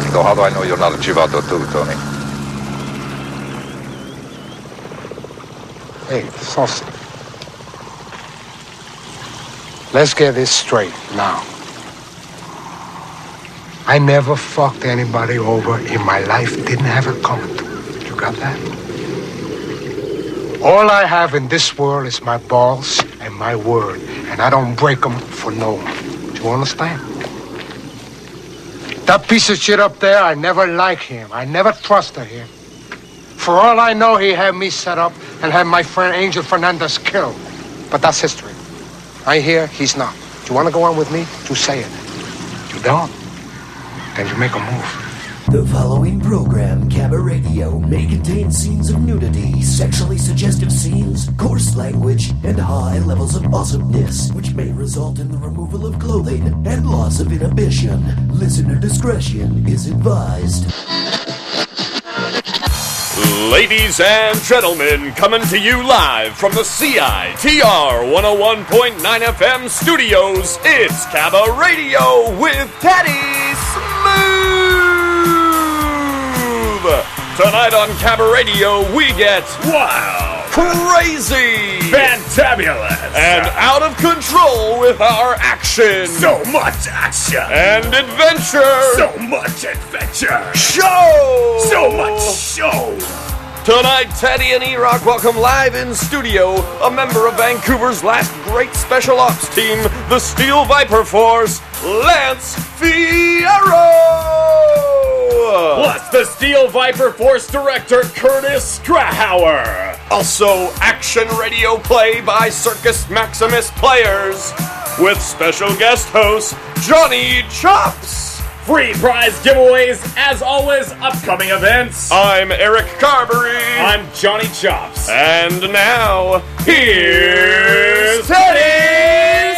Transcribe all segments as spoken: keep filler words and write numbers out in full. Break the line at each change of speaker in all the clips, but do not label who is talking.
So how do I know you're not a chivato too, Tony?
Hey, Saucy. Let's get this straight now. I never fucked anybody over in my life. Didn't have it coming to me. You got that? All I have in this world is my balls and my word. And I don't break them for no one. Do you understand? That piece of shit up there, I never liked him. I never trusted him. For all I know, he had me set up and had my friend Angel Fernandez killed. But that's history. I hear he's not. Do you want to go on with me? You say it. You don't? Then you make a move.
The following program, Cabba Radio, may contain scenes of nudity, sexually suggestive scenes, coarse language, and high levels of awesomeness, which may result in the removal of clothing and loss of inhibition. Listener discretion is advised.
Ladies and gentlemen, coming to you live from the C I T R one oh one point nine F M studios, it's Cabba Radio with Teddy Smooth! Tonight on Cabba Radio, we get wild, crazy,
fantabulous,
and out of control with our action.
So much action.
And adventure.
So much adventure.
Show.
So much show.
Tonight, Teddy and E-Rock welcome live in studio a member of Vancouver's last great special ops team, the Steel Viper Force, Lance Fierro!
Plus the Steel Viper Force director, Curtis Strahauer.
Also, action radio play by Circus Maximus players, with special guest host, Johnny Chops.
Free prize giveaways, as always, upcoming events.
I'm Eric Carberry.
I'm Johnny Chops.
And now, here's Teddy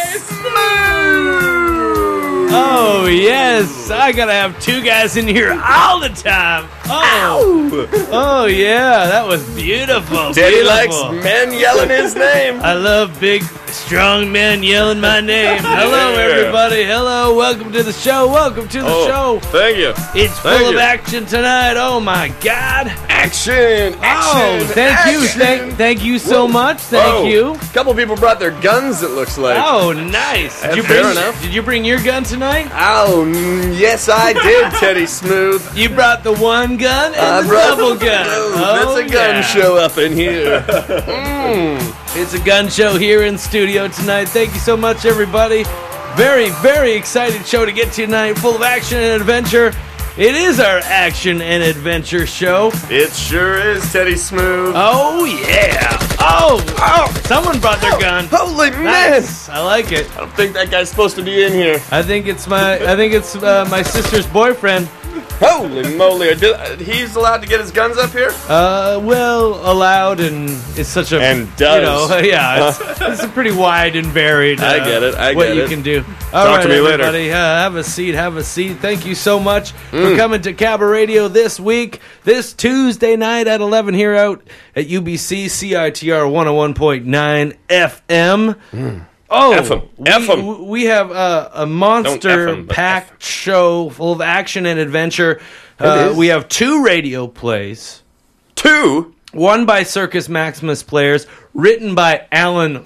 Smooth!
Oh, yes. I gotta have two guys in here all the time. Oh, oh yeah, that was beautiful.
Teddy
beautiful.
likes men yelling his name.
I love big, strong men yelling my name. Hello,
Yeah.
everybody. Hello, welcome to the show. Welcome to the
Oh,
show.
Thank you.
It's
Thank
full
you.
of action tonight. Oh my God.
Action!
Oh,
Action!
thank you.
action.
Thank, thank you so
Whoa.
much. Thank
Whoa.
you.
A couple people brought their guns, it looks like.
Oh, nice. Did
That's
you bring?
fair enough.
Did you bring your gun tonight?
Oh, mm, yes, I did, Teddy Smooth.
You brought the one gun and
I
the
brought-
double gun.
Oh, it's a gun
yeah.
show up in here. mm.
It's a gun show here in studio tonight. Thank you so much, everybody. Very, very excited show to get to tonight, full of action and adventure. It is our action and adventure show.
It sure is, Teddy Smooth.
Oh, yeah. Oh, oh, someone brought their gun.
Holy man!
Nice. I like it.
I don't think that guy's supposed to be in here.
I think it's my, I think it's uh, my sister's boyfriend.
Holy moly! I did- uh, He's allowed to get his guns up here?
Uh, well, allowed, and it's such a
And does.
you know, yeah, it's, it's a pretty wide and varied. Uh,
I get it, I
what
get
you
it.
can do. All
Talk
right,
to me later.
everybody, uh, have a seat, have a seat. Thank you so much
Mm.
for coming to Cabba Radio this week, this Tuesday night at eleven here out at U B C C I T R one oh one point nine F M. Oh,
F 'em.
we,
F 'em.
we have uh, a
Don't F 'em, but
monster-packed show full of action and adventure. Uh,
is.
we have two radio plays.
Two?
One by Circus Maximus players, written by Alan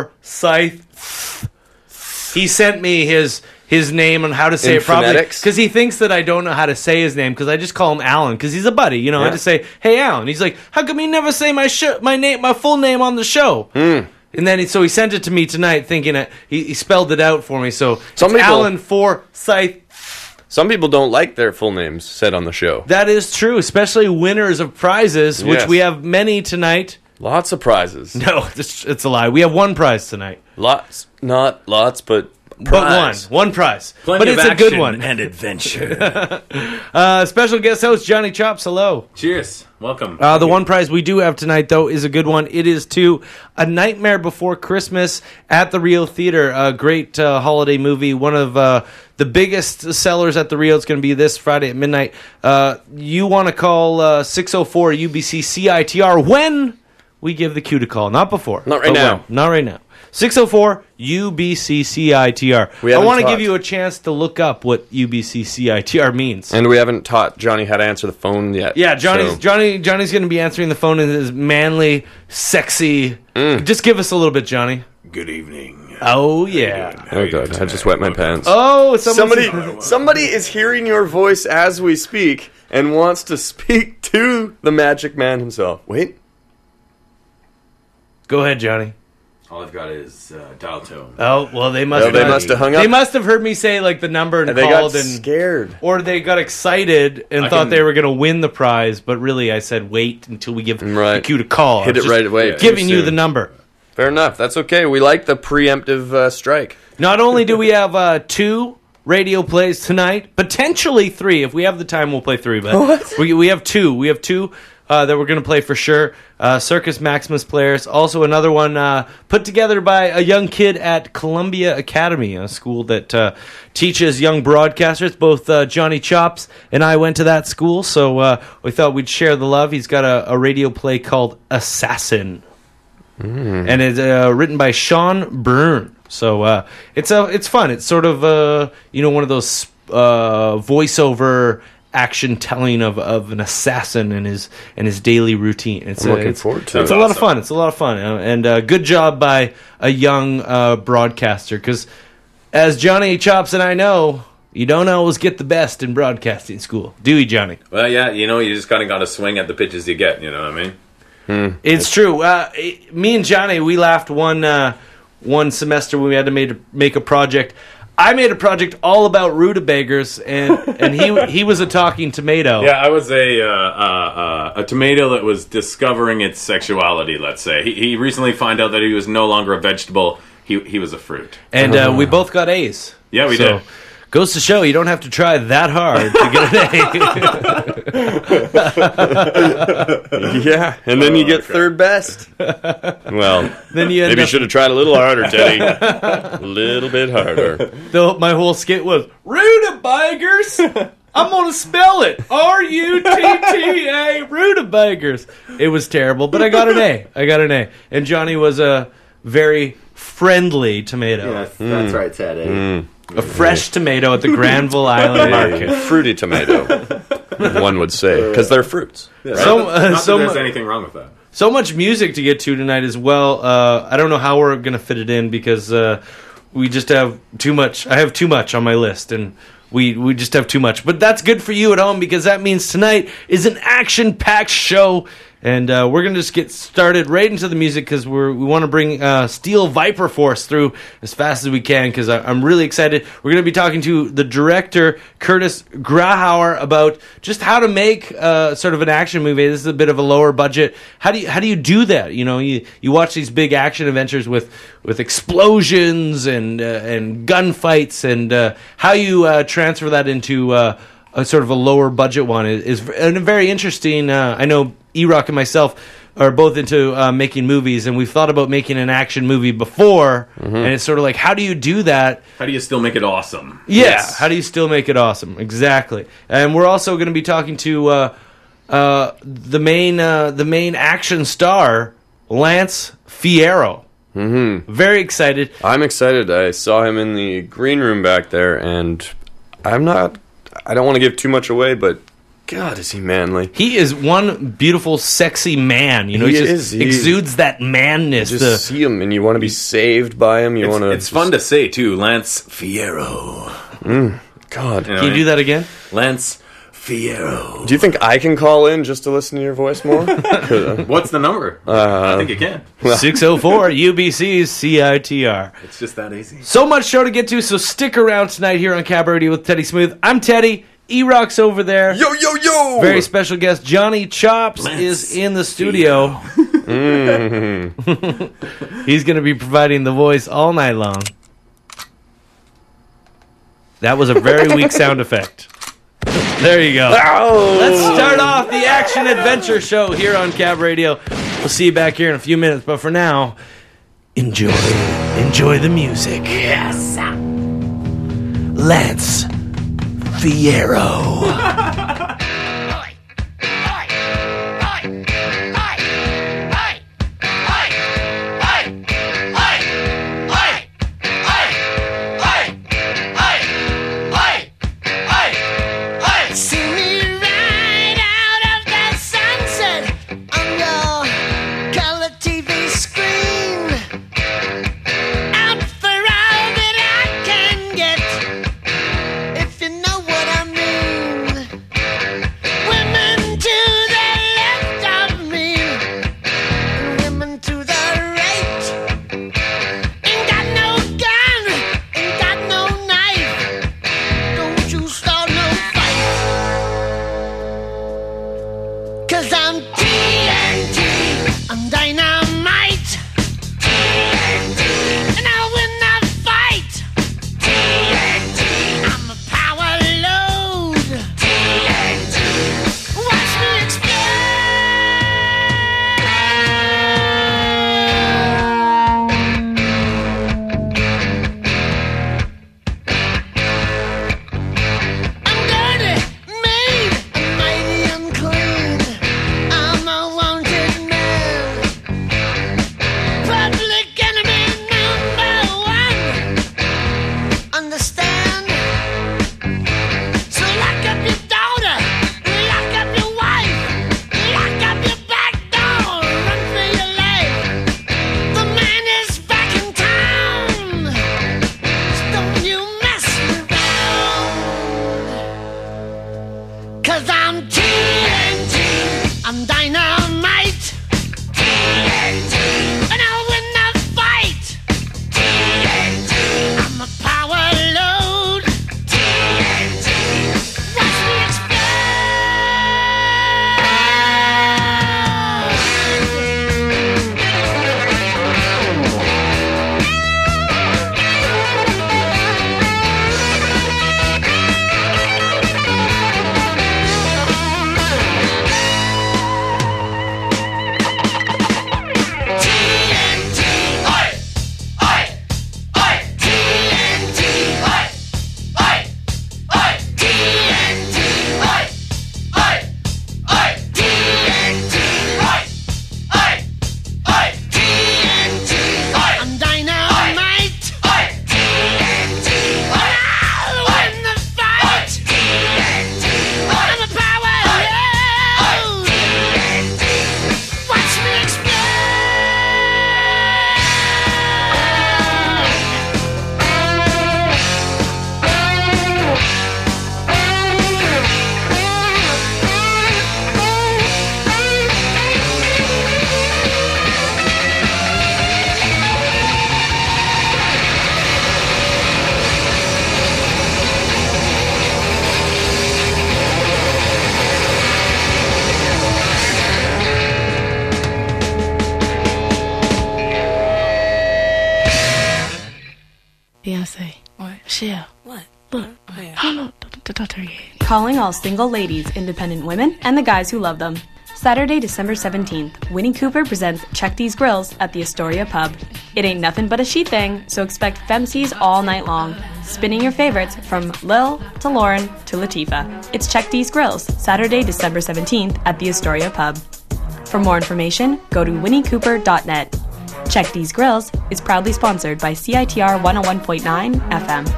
Forsyth. He sent me his his name and how to say
In
it properly
phonetics?
because he thinks that I don't know how to say his name because I just call him Alan because he's a buddy. You know, I
Yeah.
just say, "Hey, Alan." He's like, "How come you never say my sh- my name, my full name on the show?"
Mm.
And then he, so he sent it to me tonight, thinking it, he, he spelled it out for me. So
Some
it's
people-
Alan Forsyth.
Some people don't like their full names said on the show.
That is true, especially winners of prizes, which
Yes.
we have many tonight.
Lots of prizes.
No, it's, it's a lie. We have one prize tonight.
Lots, not lots, but
But one.
prize.
One prize.
Plenty
but
of
it's a
action
good one.
and adventure.
Uh, special guest host, Johnny Chops. Hello.
Cheers. Welcome.
Uh, the one prize we do have tonight, though, is a good one. It is to A Nightmare Before Christmas at the Rio Theater. A great uh, holiday movie. One of uh, the biggest sellers at the Rio. It's going to be this Friday at midnight. Uh, you want to call uh, six oh four U B C C I T R when we give the cue to call. Not before.
Not right
but
now.
when. Not right now. six oh four U B C C I T R.
We
I
haven't
want to give
talked.
you a chance to look up what U B C C I T R means.
And we haven't taught Johnny how to answer the phone yet.
Yeah, Johnny's
so-
Johnny Johnny's going to be answering the phone in his manly, sexy.
Mm.
Just give us a little bit, Johnny.
Good evening.
Oh yeah.
Oh, God. I just wet my pants.
Oh, somebody.
Somebody, somebody is hearing your voice as we speak and wants to speak to the Magic Man himself. Wait.
Go ahead, Johnny.
All I've got is uh, dial tone.
Oh well, they must.
No, they
have,
must have hung up.
They must have heard me say like the number and
And they got
called and
scared.
or they got excited and
I
thought
can-
they were going to win the prize, but really I said wait until we give the
Right.
cue to call.
Hit
I was
it
just
right away. too
Giving you
soon.
the number.
Fair enough. That's okay. We like the preemptive uh, strike.
Not only do we have uh, two radio plays tonight, potentially three. If we have the time, we'll play three. But we we have two. We have two uh, that we're going to play for sure. Uh, Circus Maximus players. Also another one uh, put together by a young kid at Columbia Academy, a school that uh, teaches young broadcasters. Both uh, Johnny Chops and I went to that school, so uh, we thought we'd share the love. He's got a, a radio play called Assassin. And it's uh, written by Sean Byrne. So uh, it's a it's fun. It's sort of uh, you know one of those uh, voiceover action telling of, of an assassin and his and his daily routine. It's
I'm
a,
looking
it's,
forward to
It's
it.
a lot of fun. It's a lot of fun, uh, and uh, good job by a young uh, broadcaster. Because as Johnny Chops and I know, you don't always get the best in broadcasting school, do you, Johnny?
Well, yeah, you know, you just kind of got to swing at the pitches you get. You know what I mean?
It's true. Uh, it- me and Johnny, we laughed one uh, one semester when we had to make, make a project. I made a project all about rutabagas, and, and he he was a talking tomato.
Yeah, I was a uh, uh, uh, a tomato that was discovering its sexuality. Let's say he, he recently found out that he was no longer a vegetable. He he was a fruit.
And uh, we both got A's.
Yeah, we
So,
did.
goes to show you don't have to try that hard to get an A.
Yeah, and then you get third best. Well,
Then you end
maybe you
up,
should have tried a little harder, Teddy. A little bit harder.
the, my whole skit was rutabagas. I'm gonna spell it R U T T A rutabagas. It was terrible, but I got an A. I got an A, and Johnny was a very friendly tomato.
That's, that's right, Teddy.
A fresh tomato at the Granville Island Market.
A fruity tomato, one would say, because they're fruits.
So, uh,
Not
so,
that there's
mu-
anything wrong with that.
so much music to get to tonight as well. Uh, I don't know how we're going to fit it in because uh, we just have too much. I have too much on my list, and we, we just have too much. But that's good for you at home because that means tonight is an action-packed show. And uh, we're going to just get started right into the music because we we want to bring uh, Steel Viper Force through as fast as we can because I'm really excited. We're going to be talking to the director, Curtis Grahauer, about just how to make uh, sort of an action movie. This is a bit of a lower budget. How do you how do you do that? You know, you, you watch these big action adventures with, with explosions and, uh, and gunfights, and uh, how you uh, transfer that into uh, a sort of a lower budget one is, is very interesting. Uh, I know E-Rock and myself are both into uh, making movies, and we've thought about making an action movie before, and it's sort of like, how do you do that?
How do you still make it awesome?
Yeah, how do you still make it awesome? Exactly. And we're also going to be talking to uh, uh, the main uh, the main action star, Lance Fierro. Mm-hmm. Very excited.
I'm excited. I saw him in the green room back there, and I'm not. I don't want to give too much away, but God, is he manly?
He is one beautiful, sexy man. You know,
He
he just
is. He-
exudes that manness.
Just
the-
see him, and you want to be saved by him. You
It's,
want to.
it's fun to say too, Lance Fierro.
God.
You know,
Can you do that again?
Lance Fierro.
Do you think I can call in just to listen to your voice more?
What's the number? I think you can.
six oh four U B C's C I T R.
It's just that easy.
So much show to get to, so stick around tonight here on Cab Radio with Teddy Smooth. I'm Teddy. E-Rock's over there.
Yo, yo, yo!
Very special guest Johnny Chops
Lance
is in the studio. He's going to be providing the voice all night long. That was a very weak sound effect. There you go. Let's start off the action adventure show here on Cab Radio. We'll see you back here in a few minutes, but for now, enjoy. Enjoy the music. Yes. Lance Fierro.
'Cause I'm T N T, I'm dynamite. T N T, and I'll win the fight. T N T, I'm a power load. T N T, watch me explode. I'm dirty, mean, and mighty unclean. I'm a wanted man. Public enemy number one. Understand? So lock up your daughter, lock up your wife, lock up your back door, run for your life. The man is back in town, so don't you mess around. 'Cause I'm T N T, I'm dynamite. T N T, and I'll win the fight. T N T, I'm a power load. T N T, watch me T N T, oi, oi, oi. T N T, oi, oi, oi. T N T, oi, oi, oi. T N T, oi, oi, oi. T N T, oi. I'm dynamite. Oi. T N T, oi. I'll win the fight. T N T, oi. I'm a power load. T N T, watch me explode.
Beyonce. What? Michelle. What? Look. Hello. Doctor
Calling all single ladies, independent women, and the guys who love them. Saturday, December seventeenth, Winnie Cooper presents Check These Grills at the Astoria Pub. It ain't nothing but a she thing, so expect femcies all night long, spinning your favorites from Lil to Lauren to Latifah. It's Check These Grills, Saturday, December seventeenth at the Astoria Pub. For more information, go to winnie cooper dot net. Check These Grills is proudly sponsored by C I T R one oh one point nine F M.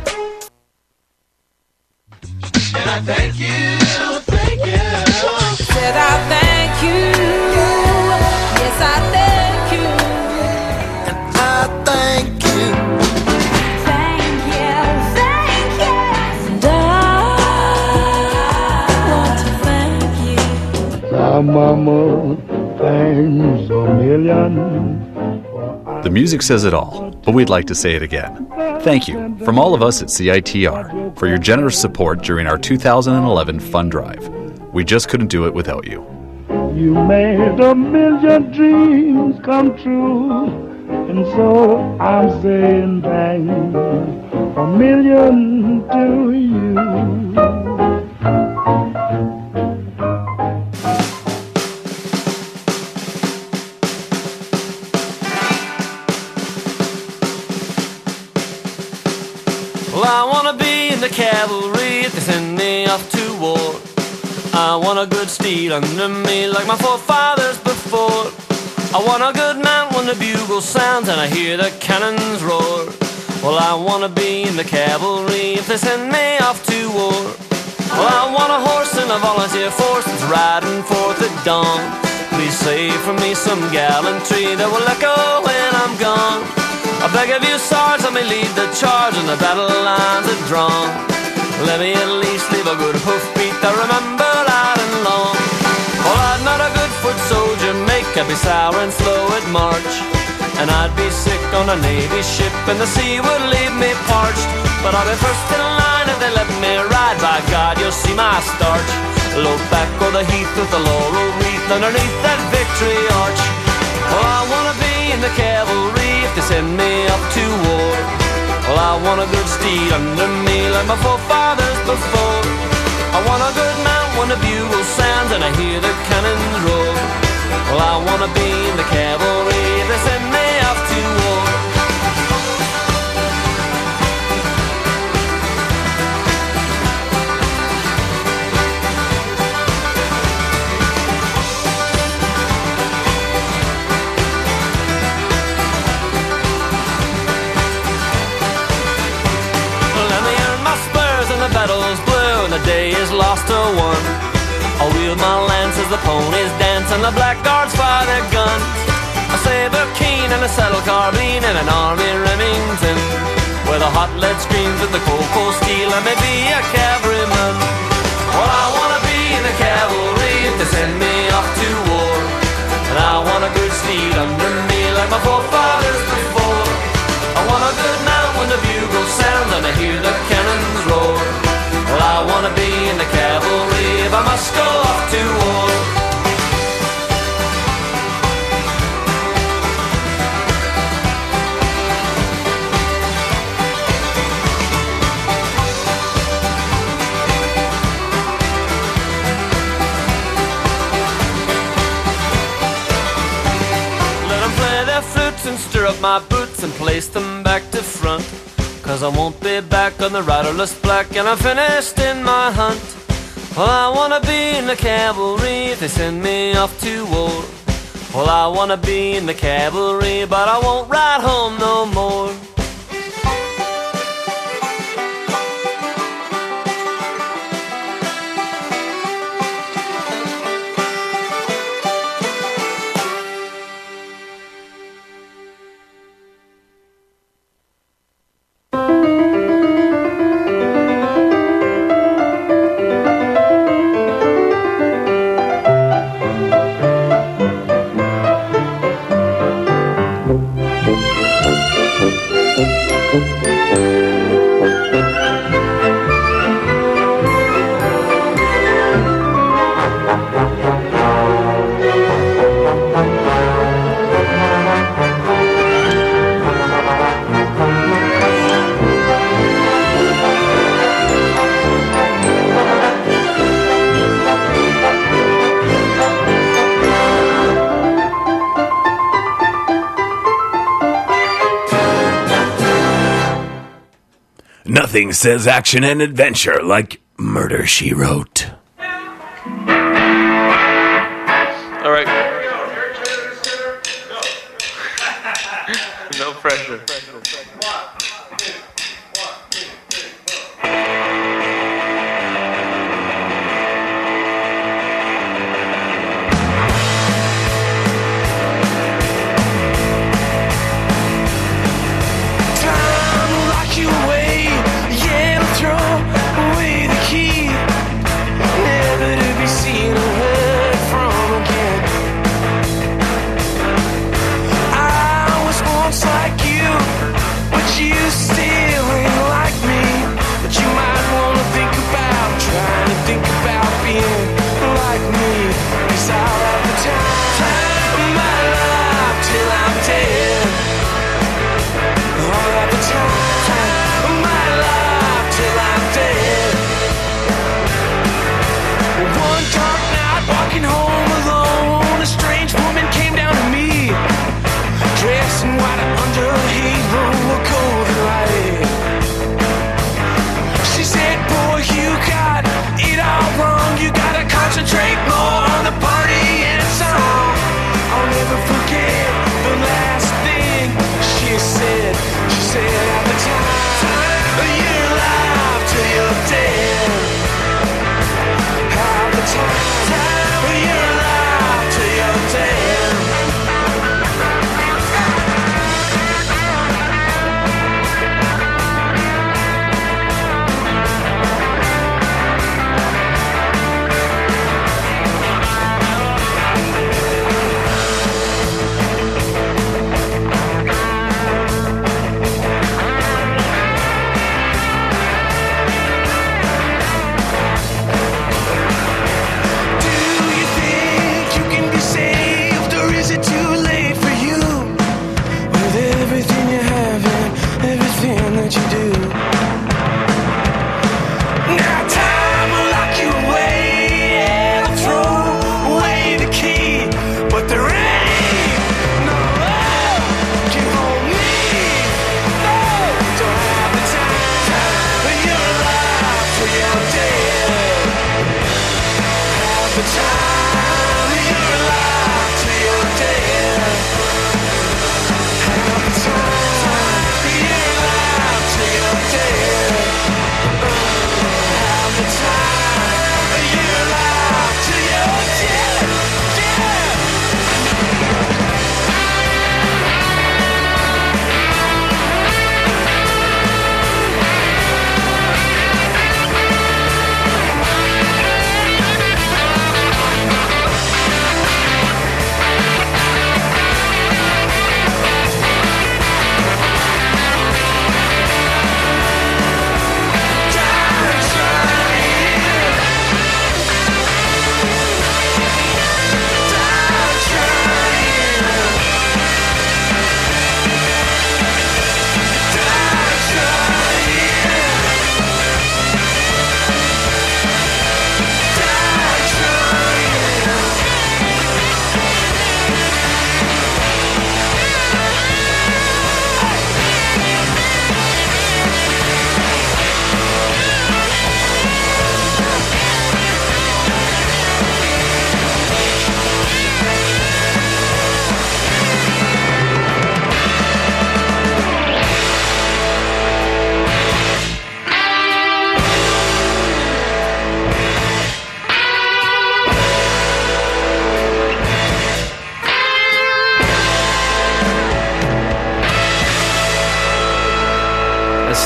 And I thank you, thank you.
Said I thank you. Yes, I thank you.
And I thank you.
Thank you, thank you. And I want to thank you.
My mama, thanks a million.
The music says it all, but we'd like to say it again. Thank you, from all of us at C I T R, for your generous support during our two thousand eleven fund drive. We just couldn't do it without you.
You made a million dreams come true, and so I'm saying thanks a million to you.
Well, I wanna be in the cavalry if they send me off to war. I want a good steed under me like my forefathers before. I want a good mount when the bugle sounds and I hear the cannons roar. Well, I wanna be in the cavalry if they send me off to war. Well, I want a horse in a volunteer force that's riding forth at dawn. Please save for me some gallantry that will echo when I'm gone. I beg of you, sarge, let me lead the charge and the battle lines are drawn. Let me at least leave a good hoofbeat that remember loud and long. Well, I'm not a good foot soldier, make I'd be sour and slow at march. And I'd be sick on a Navy ship and the sea would leave me parched. But I'll be first in line if they let me ride, by God, you'll see my starch. Low back o'er the heath with the laurel wreath underneath that victory arch. Well, I wanna be in the cavalry if they send me off to war. Well, I want a good steed under me like my forefathers before. I want a good mount when the bugle sounds and I hear the cannons roar. Well, I wanna be in the cavalry if they send me off to war. Battle's blue and the day is lost or won. I'll wield my lance as the ponies dance and the blackguards fire their guns. A saber keen and a saddle carbine and an army Remington, where the hot lead screams with the cold cold steel. I may be a cavalryman. Well, I wanna be in the cavalry if they send me off to war. And I want a good steed under me like my forefathers before. I want a good mount when the bugle sounds and I hear the cannons roar. Well, I wanna be in the cavalry if I must go off to war. Let them play their flutes and stir up my boots and place them back to front. Cause I won't be back on the riderless black and I'm finished in my hunt. Well, I wanna be in the cavalry if they send me off to war. Well, I wanna be in the cavalry but I won't ride home no more.
Nothing says action and adventure like Murder, She Wrote.
All right. No pressure.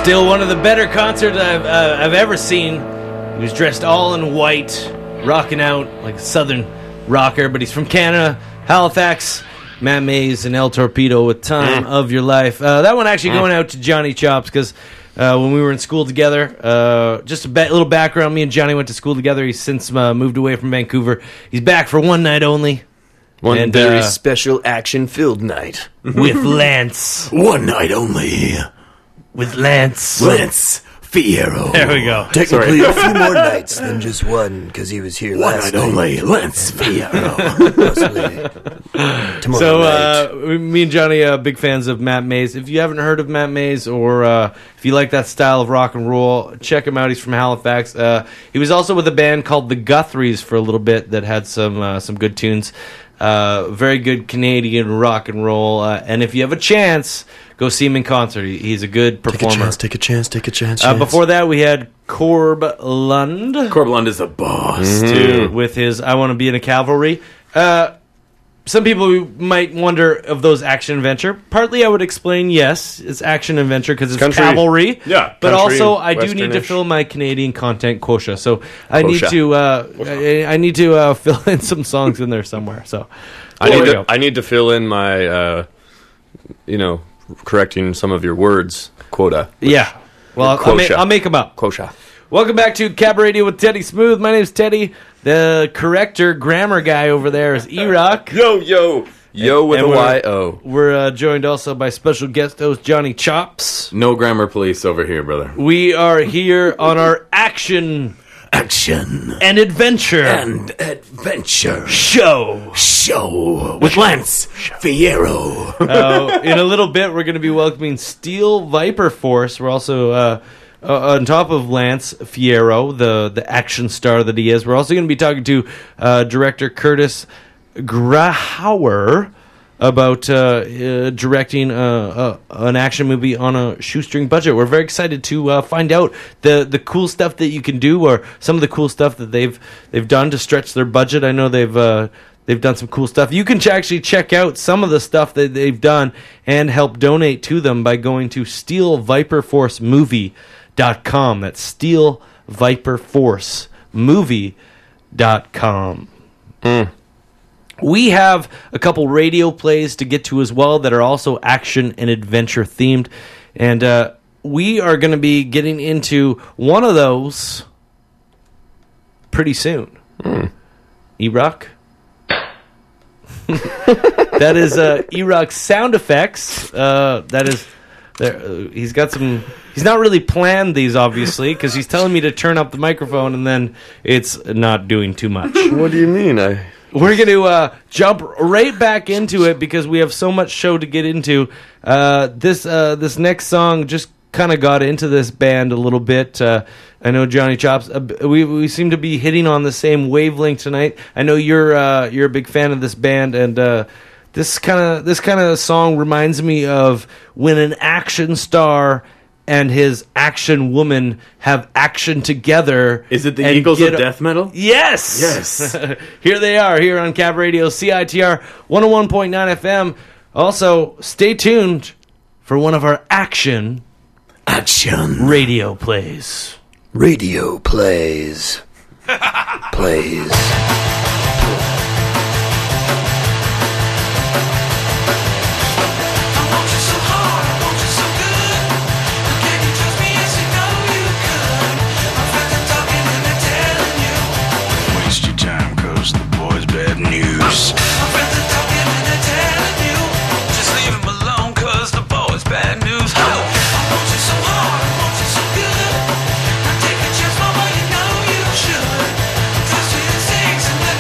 Still one of the better concerts I've uh, I've ever seen. He was dressed all in white, rocking out like a southern rocker, but he's from Canada, Halifax. Matt Mays and El Torpedo with Time mm. of Your Life. Uh, that one actually mm. going out to Johnny Chops because uh, when we were in school together, uh, just a ba- little background, me and Johnny went to school together. He's since uh, moved away from Vancouver. He's back for one night only.
One
and,
very
uh,
special action-filled night.
With Lance.
One night only.
With Lance.
Lance Fierro.
There we go.
Technically, a few more nights than just one, because he was here
one
last
night. One night only. Lance Fierro.
Tomorrow
so,
night.
uh, me and Johnny are uh, big fans of Matt Mays. If you haven't heard of Matt Mays, or uh, if you like that style of rock and roll, check him out. He's from Halifax. Uh, he was also with a band called the Guthries for a little bit that had some uh, some good tunes. Uh, very good Canadian rock and roll. Uh, and if you have a chance, go see him in concert. He, he's a good performer.
Take a chance, take a chance, take a chance.
Uh, before that, we had Corb Lund.
Corb Lund is a boss,
mm-hmm.
too.
With his I Want to Be in a Cavalry. Uh, some people might wonder of those action adventure. Partly, I would explain, yes, it's action adventure because it's
country.
cavalry.
Yeah,
but
country,
also, I do need to
westernish.
fill my Canadian content quota. So I
Quota.
need to, uh, I, I need to uh, fill in some songs in there somewhere. So
I
there
need
we
to
go.
I need to fill in my, uh, you know, correcting some of your words quota.
Yeah. Well, I'll, I'll, make, I'll make them up.
Quota.
Welcome back to Cab Radio with Teddy Smooth. My name's Teddy. The corrector, grammar guy over there is E-Rock.
Yo, yo. Yo with
And
a
we're-
Y O.
We're uh, joined also by special guest host Johnny Chops.
No grammar police over here, brother.
We are here on our action
Action
and adventure
and adventure
show.
show with Lance Fierro.
Uh, in a little bit, we're going to be welcoming Steel Viper Force. We're also uh, uh, on top of Lance Fierro, the the action star that he is. We're also going to be talking to uh, director Curtis Grahauer about uh, uh, directing uh, uh, an action movie on a shoestring budget. We're very excited to uh, find out the the cool stuff that you can do, or some of the cool stuff that they've they've done to stretch their budget. I know they've uh, they've done some cool stuff. You can ch- actually check out some of the stuff that they've done and help donate to them by going to steel viper force movie dot com. That's steel viper force movie dot com.
Mm.
We have a couple radio plays to get to as well that are also action and adventure themed. And uh, we are going to be getting into one of those pretty soon.
Mm.
E-Rock? That is uh, E-Rock's sound effects. Uh, that is... There, uh, he's got some... He's not really planned these, obviously, because he's telling me to turn up the microphone and then it's not doing too much.
What do you mean? I...
We're going to uh, jump right back into it because we have so much show to get into. Uh, this uh, this next song just kind of got into this band a little bit. Uh, I know Johnny Chops. Uh, we we seem to be hitting on the same wavelength tonight. I know you're uh, you're a big fan of this band, and uh, this kind of this kind of song reminds me of when an action star and his action woman have action together.
Is it the
and
Eagles of
get-
death metal?
Yes!
Yes.
Here they are, here on Cab Radio, C I T R one oh one point nine F M. Also, stay tuned for one of our action...
Action.
Radio plays.
Radio plays. plays.
Waste your time, cause the boy's bad news. My friends are talking and they're telling you. Just leave him alone, cause the boy's bad news. Oh, I want you so hard, I want you so good. Now take a chance, mama, you know you should. Trust me, it takes and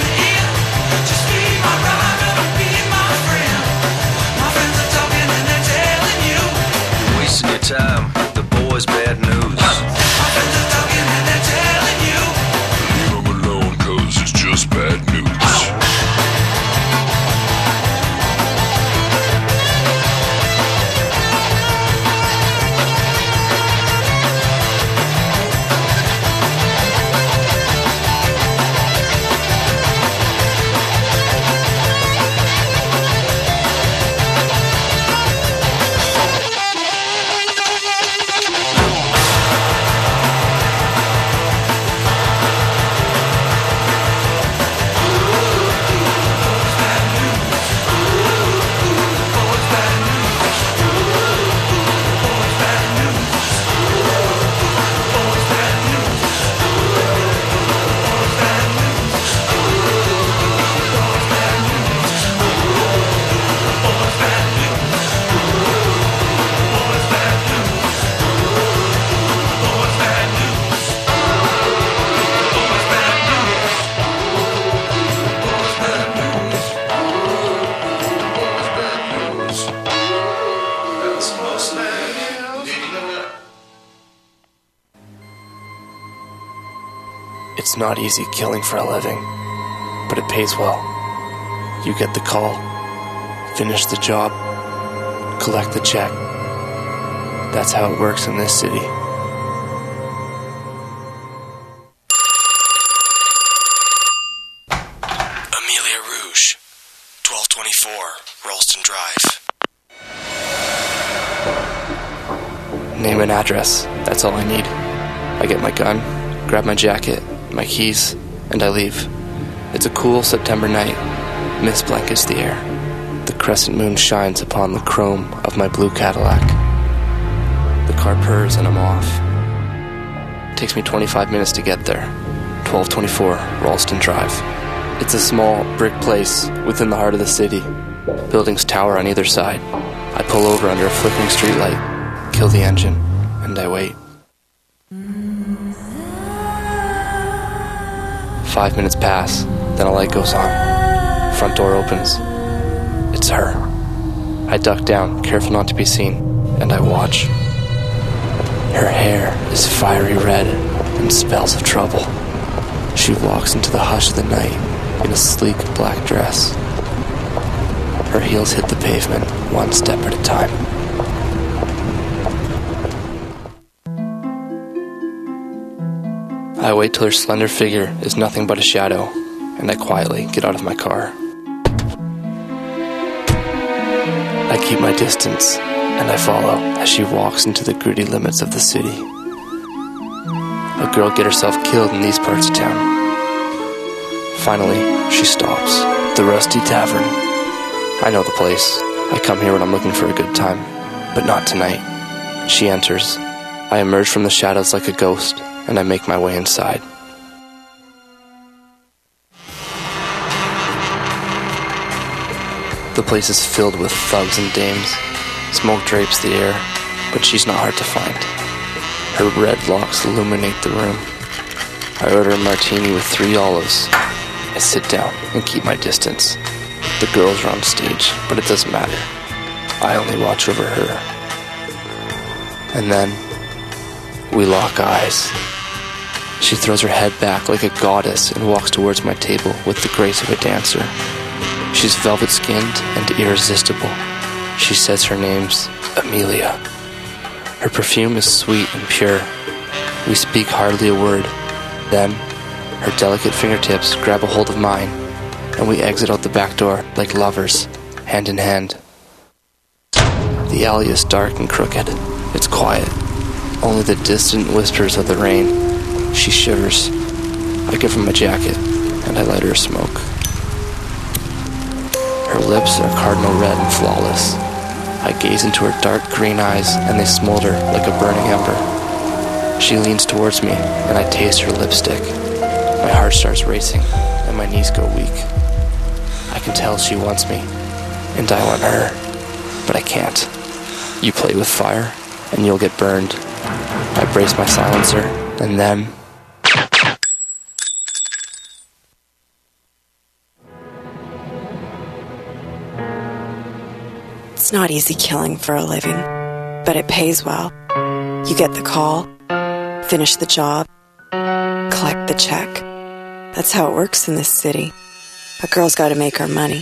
It's not easy killing for a living, but it pays well. You get the call, finish the job, collect the check. That's how it works in this city.
Amelia Rouge, twelve twenty-four, Ralston Drive.
Name and address, that's all I need. I get my gun, grab my jacket, my keys, and I leave. It's a cool September night. Mist blankets the air. The crescent moon shines upon the chrome of my blue Cadillac. The car purrs and I'm off. It takes me twenty-five minutes to get there. twelve twenty-four, Ralston Drive. It's a small, brick place within the heart of the city. Buildings tower on either side. I pull over under a flickering streetlight, kill the engine, and I wait. Five minutes pass, then a light goes on. Front door opens. It's her. I duck down, careful not to be seen, and I watch. Her hair is fiery red and smells of trouble. She walks into the hush of the night in a sleek black dress. Her heels hit the pavement, one step at a time. I wait till her slender figure is nothing but a shadow, and I quietly get out of my car. I keep my distance, and I follow as she walks into the gritty limits of the city. A girl get herself killed in these parts of town. Finally, she stops. The Rusty Tavern. I know the place. I come here when I'm looking for a good time, but not tonight. She enters. I emerge from the shadows like a ghost, and I make my way inside. The place is filled with thugs and dames. Smoke drapes the air, but she's not hard to find. Her red locks illuminate the room. I order a martini with three olives. I sit down and keep my distance. The girls are on stage, but it doesn't matter. I only watch over her. And then, we lock eyes. She throws her head back like a goddess and walks towards my table with the grace of a dancer. She's velvet-skinned and irresistible. She says her name's Amelia. Her perfume is sweet and pure. We speak hardly a word. Then, her delicate fingertips grab a hold of mine, and we exit out the back door like lovers, hand in hand. The alley is dark and crooked. It's quiet. Only the distant whispers of the rain. She shivers. I give her my jacket, and I light her a smoke. Her lips are cardinal red and flawless. I gaze into her dark green eyes, and they smolder like a burning ember. She leans towards me, and I taste her lipstick. My heart starts racing, and my knees go weak. I can tell she wants me, and I want her, but I can't. You play with fire, and you'll get burned. I brace my silencer, and then...
It's not easy killing for a living, but it pays well. You get the call, finish the job, collect the check. That's how it works in this city. A girl's got to make her money.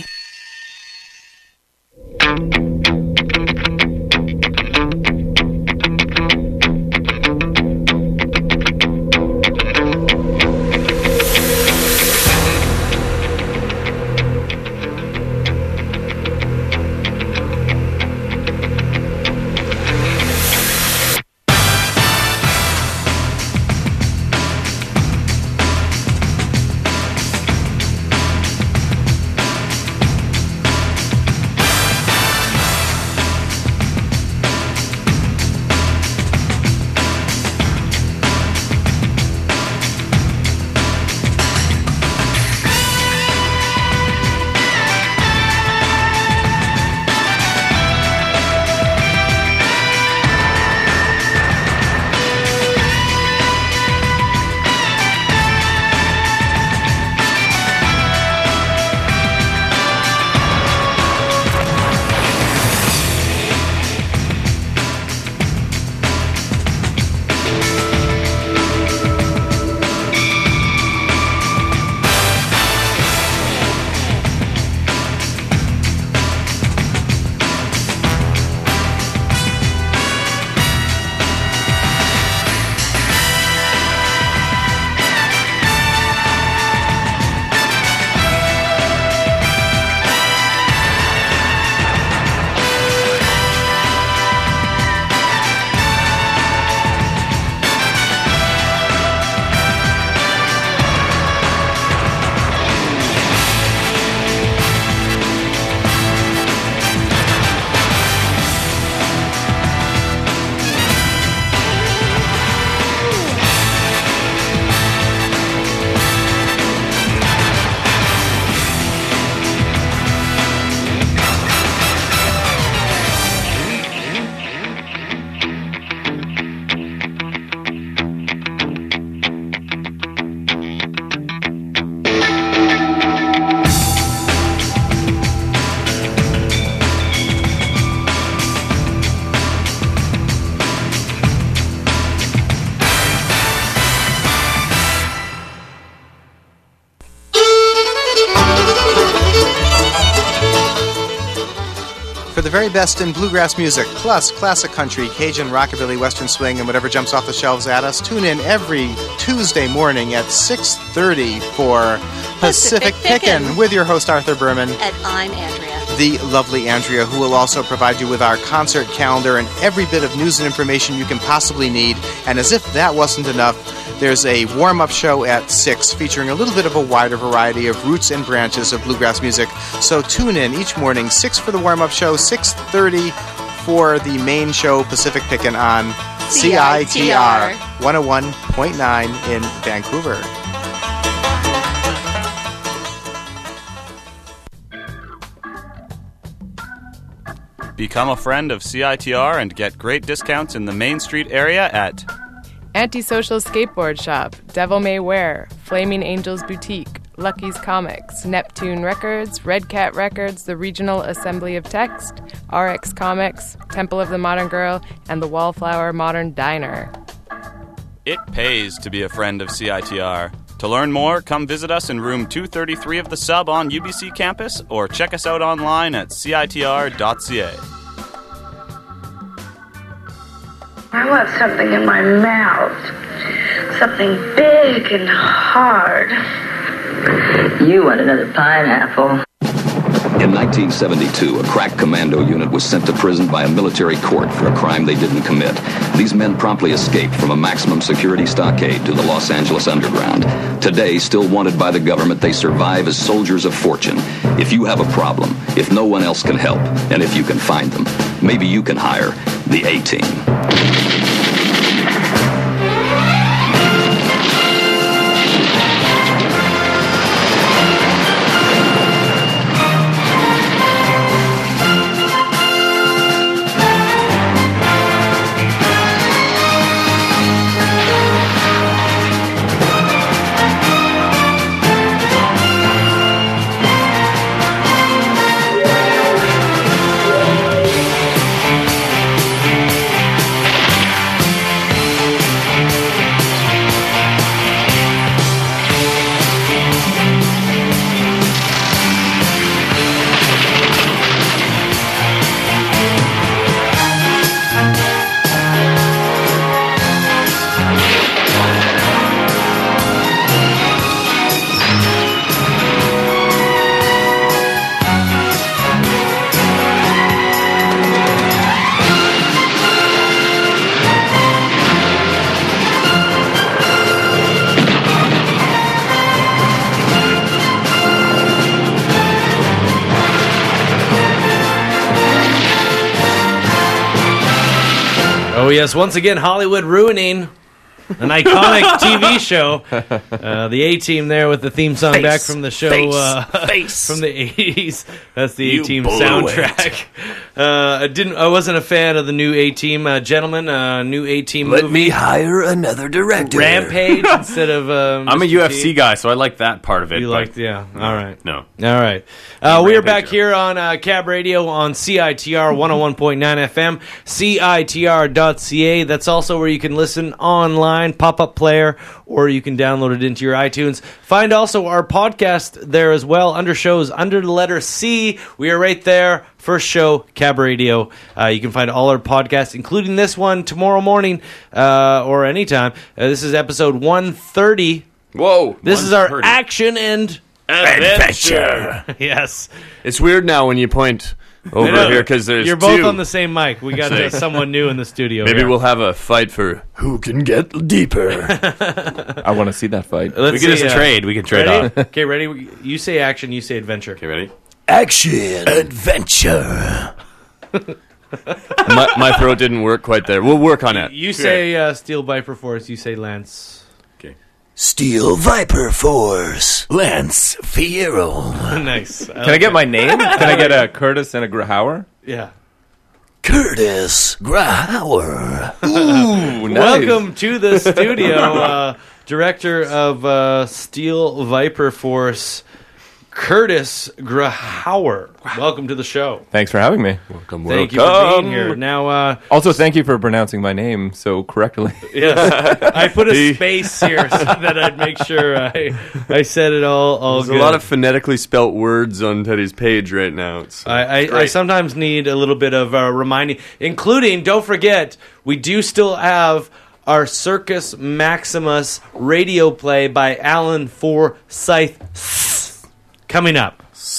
very best in bluegrass music, plus classic country, Cajun, rockabilly, western swing, and whatever jumps off the shelves at us. Tune in every Tuesday morning at six thirty for Pacific, Pacific Pickin'
Pickin'
with your host Arthur Berman.
And I'm Andrea.
The lovely Andrea, who will also provide you with our concert calendar and every bit of news and information you can possibly need. And as if that wasn't enough, there's a warm-up show at six featuring a little bit of a wider variety of roots and branches of bluegrass music. So tune in each morning, six for the warm-up show, six thirty for the main show, Pacific Pickin' on C I T R one oh one point nine in Vancouver.
Become a friend of C I T R and get great discounts in the Main Street area at
Antisocial Skateboard Shop, Devil May Wear, Flaming Angels Boutique, Lucky's Comics, Neptune Records, Red Cat Records, the Regional Assembly of Text, R X Comics, Temple of the Modern Girl, and the Wallflower Modern Diner.
It pays to be a friend of C I T R. To learn more, come visit us in room two thirty-three of the Sub on U B C campus or check us out online at C I T R dot C A.
I want something in my mouth. Something big and hard.
You want another pineapple.
In nineteen seventy-two, a crack commando unit was sent to prison by a military court for a crime they didn't commit. These men promptly escaped from a maximum security stockade to the Los Angeles underground. Today, still wanted by the government, they survive as soldiers of fortune. If you have a problem, if no one else can help, and if you can find them, maybe you can hire the A-Team.
Oh, yes, once again, Hollywood ruining an iconic T V show. Uh, the A-Team there with the theme song
Face,
back from the show
face,
uh,
face.
from the eighties. That's the
You
A-Team
blew
soundtrack. Uh, I didn't. I wasn't a fan of the new A-Team. Uh, gentlemen, uh, new A-Team
Let
movie.
me hire another director.
Rampage instead of um,
I'm a
Mister
U F
T.
C guy, so I like that part of it.
You
but-
liked, yeah. All right.
No.
All right. Uh, we are back here on uh, Cab Radio on C I T R one oh one point nine F M, C I T R dot C A. That's also where you can listen online, pop-up player, or you can download it into your iTunes. Find also our podcast there as well, under shows, under the letter C. We are right there. First show, Cab Radio. Uh, you can find all our podcasts, including this one, tomorrow morning uh, or anytime. Uh, this is episode one thirty.
Whoa.
This is our
one thirty.
action and
Adventure.
Yes.
It's weird now when you point over
I know.
here because there's
You're both
two.
on the same mic. We got uh, someone new in the studio.
Maybe
here.
we'll have a fight for who can get deeper.
I want to see that fight.
Let's
we can
see,
just
uh,
trade. We can trade
ready?
off.
Okay, ready? You say action, you say adventure.
Okay, ready?
Action adventure.
my, my throat didn't work quite there. We'll work on it.
You say uh, Steel Viper Force, you say Lance.
Steel Viper Force. Lance Fierro.
Nice.
Can I get my name? Can I get a Curtis and a Grauer?
Yeah.
Curtis Grauer.
Ooh, nice.
Welcome to the studio, uh, director of uh, Steel Viper Force, Curtis Grahauer. Welcome to the show.
Thanks for having me.
Welcome,
Thank you for being here. Now, uh,
also, thank you for pronouncing my name so correctly.
Yes, I put a space here so that I'd make sure I I said it all. all
There's
good.
a lot of phonetically spelt words on Teddy's page right now. It's, uh,
I, I, I sometimes need a little bit of uh, reminding, including, don't forget, we do still have our Circus Maximus radio play by Alan Forsyth coming up.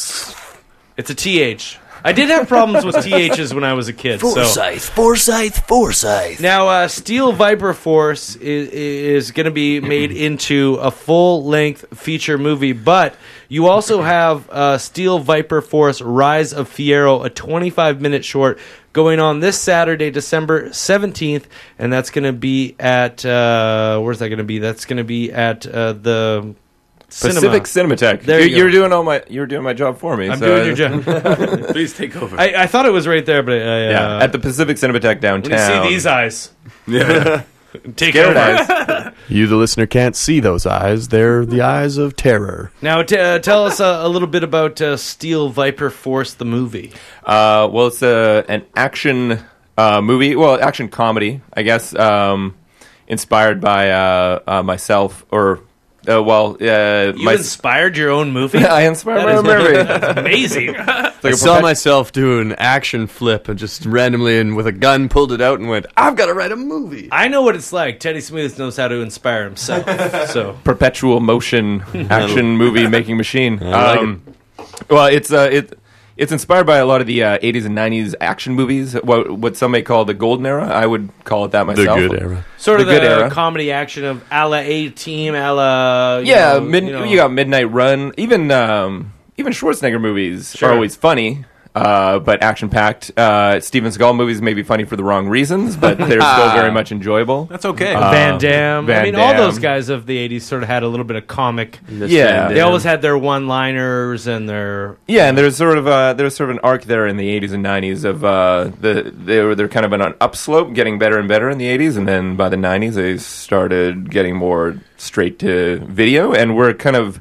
It's a T H. I did have problems with T H's when I was a kid.
Forsyth,
so.
Forsyth, Forsyth.
Now, uh, Steel Viper Force is, is going to be made into a full-length feature movie, but you also have uh, Steel Viper Force Rise of Fierro, a twenty-five minute short, going on this Saturday, December seventeenth, and that's going to be at, uh, where's that going to be? That's going to be at uh, the...
Pacific
Cinema.
Cinematech.
There
you're,
you go.
you're doing all my. You're doing my job for me.
I'm
so
doing your job.
Please take over.
I, I thought it was right there, but I, uh,
yeah, at the Pacific Cinematech downtown.
When you see these eyes,
Yeah.
take
Scared
over.
eyes.
You, the listener, can't see those eyes. They're the eyes of terror.
Now, t- uh, tell us uh, a little bit about uh, Steel Viper Force, the movie.
Uh, well, it's a, an action uh, movie. Well, action comedy, I guess. Um, inspired by uh, uh, myself, or uh, well, uh,
You
my,
inspired your own movie?
I inspired
That
my
is-
own movie.
That's amazing.
It's like
I
a
saw
perpet-
myself do an action flip and just randomly and with a gun pulled it out and went, I've got to write a movie.
I know what it's like. Teddy Smooth knows how to inspire himself. So
perpetual motion action movie making machine.
I like
Um, well, it's uh, it it's inspired by a lot of the uh, eighties and nineties action movies. What what some may call the golden era. I would call it that myself.
good era.
sort of
the
the,
good era.
comedy action of a la A-Team, a la... you
Yeah,
know,
mid,
you
you,
know.
got Midnight Run. Even um, even Schwarzenegger movies
Sure.
are always funny, uh, but action packed. Uh, Steven Seagal movies may be funny for the wrong reasons, but they're still very much enjoyable.
That's okay.
Uh,
Van Damme.
Van
I mean, all
Damme.
those guys of the eighties sort of had a little bit of comic.
Yeah.
They always had their one-liners and their...
Yeah, and there's sort of uh, there's sort of an arc there in the eighties and nineties of uh, the they were they're kind of on an upslope, getting better and better in the eighties, and then by the nineties they started getting more straight to video, and we're kind of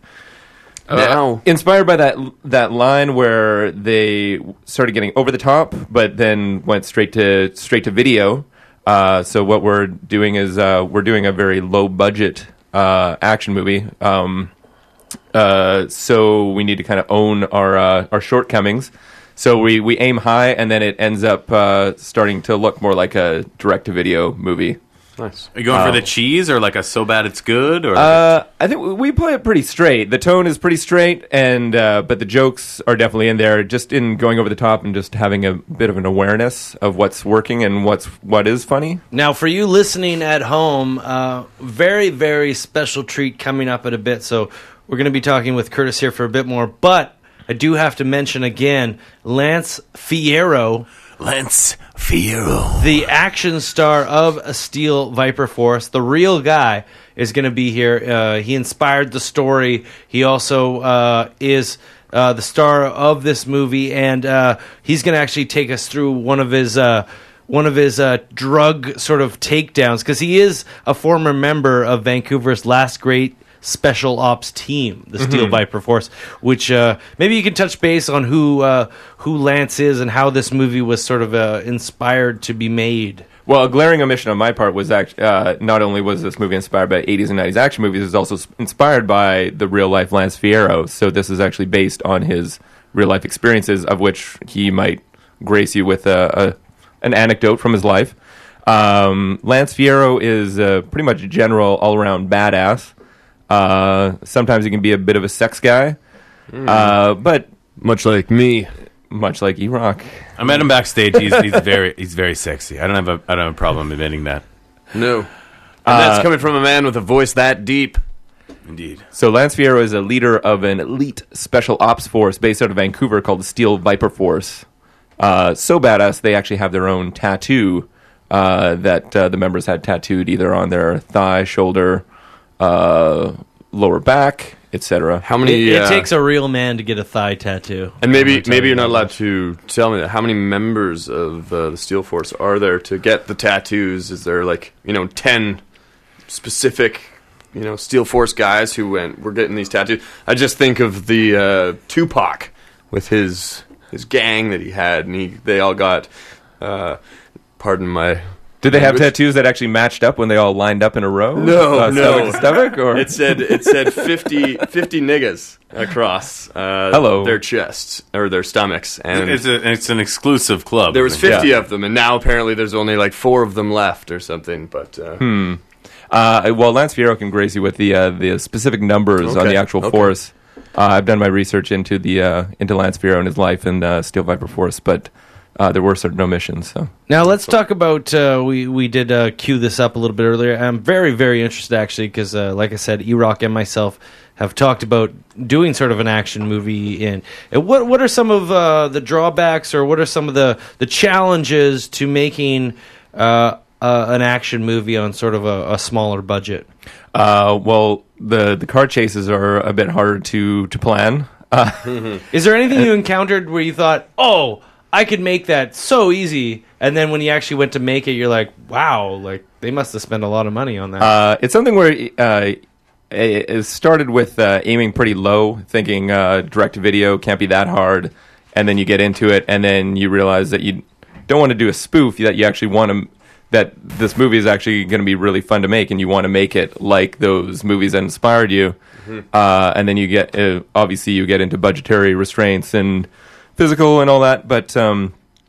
Oh.
inspired by that that line where they started getting over the top, but then went straight to straight to video. Uh, so what we're doing is uh, we're doing a very low budget uh, action movie. Um, uh, so we need to kind of own our uh, our shortcomings. So we, we aim high, and then it ends up uh, starting to look more like a direct to video movie.
Nice.
Are you going for
Um,
the cheese or like a so bad it's good? Or
Uh, I think we- we play it pretty straight. The tone is pretty straight, and uh, but the jokes are definitely in there. Just in going over the top and just having a bit of an awareness of what's working and what's what is funny.
Now, for you listening at home, uh, very, very special treat coming up in a bit. So we're going to be talking with Curtis here for a bit more. But I do have to mention again, Lance Fierro.
Lance Fierro.
The action star of a Steel Viper Force, the real guy, is going to be here. Uh, he inspired the story. He also uh, is uh, the star of this movie, and uh, he's going to actually take us through one of his uh, one of his uh, drug sort of takedowns, because he is a former member of Vancouver's last great special ops team, the Steel
Mhm.
Viper Force, which uh, maybe you can touch base on who uh, who Lance is and how this movie was sort of uh, inspired to be made.
Well, a glaring omission on my part was act- uh, not only was this movie inspired by eighties and nineties action movies, it was also s- inspired by the real life Lance Fierro. So this is actually based on his real life experiences, of which he might grace you with a, a an anecdote from his life. Um, Lance Fierro is uh, pretty much a general all around badass. Uh, sometimes he can be a bit of a sex guy,
Mm.
uh, but
much like me,
much like E-Rock.
I met him backstage. He's, he's very he's very sexy. I don't have a I don't have a problem admitting that.
No. And
Uh,
that's coming from a man with a voice that deep.
Indeed.
So Lance Fierro is a leader of an elite special ops force based out of Vancouver called the Steel Viper Force. Uh, so badass, they actually have their own tattoo uh, that uh, the members had tattooed either on their thigh, shoulder, uh, lower back, et cetera.
How many?
It, it
uh,
takes a real man to get a thigh tattoo.
And
I'm
maybe
gonna tell
maybe
you
you're not
that
allowed
much.
to tell me that. How many members of uh, the Steel Force are there to get the tattoos? Is there like you know ten specific you know, Steel Force guys who went, we're getting these tattoos. I just think of the uh, Tupac with his his gang that he had, and he they all got, uh, pardon my...
Did they have tattoos that actually matched up when they all lined up in a row?
No,
uh,
no.
Stomach to stomach, or
it said it said fifty, fifty niggas across uh,
Hello.
their chests or their stomachs, and
It's a, it's an exclusive club.
there was fifty
Yeah.
of them, and now apparently there's only like four of them left or something. But uh,
Hmm. Uh, well, Lance Fierro can grace you with the uh, the specific numbers on
Okay,
the actual
okay.
force. Uh, I've done my research into the uh, into Lance Fierro and his life and uh, Steel Viper Force, but uh, there were certain omissions. So
Now let's talk about. Uh, we we did uh, cue this up a little bit earlier. I'm very very interested actually because, uh, like I said, E-Rock and myself have talked about doing sort of an action movie. In and what what are some of uh, the drawbacks, or what are some of the the challenges to making uh, uh, an action movie on sort of a, a smaller budget?
Uh, well, the the car chases are a bit harder to to plan. Uh,
Is there anything you encountered where you thought, "Oh, I could make that so easy," and then when you actually went to make it, you're like, "Wow, like they must have spent a lot of money on that."
Uh, it's something where uh, it it started with uh, aiming pretty low, thinking uh, direct to video can't be that hard, and then you get into it, and then you realize that you don't want to do a spoof, that you actually want to. That this movie is actually going to be really fun to make, and you want to make it like those movies that inspired you.
Mhm.
Uh, and then you get, uh, obviously, you get into budgetary restraints and physical and all that. But um,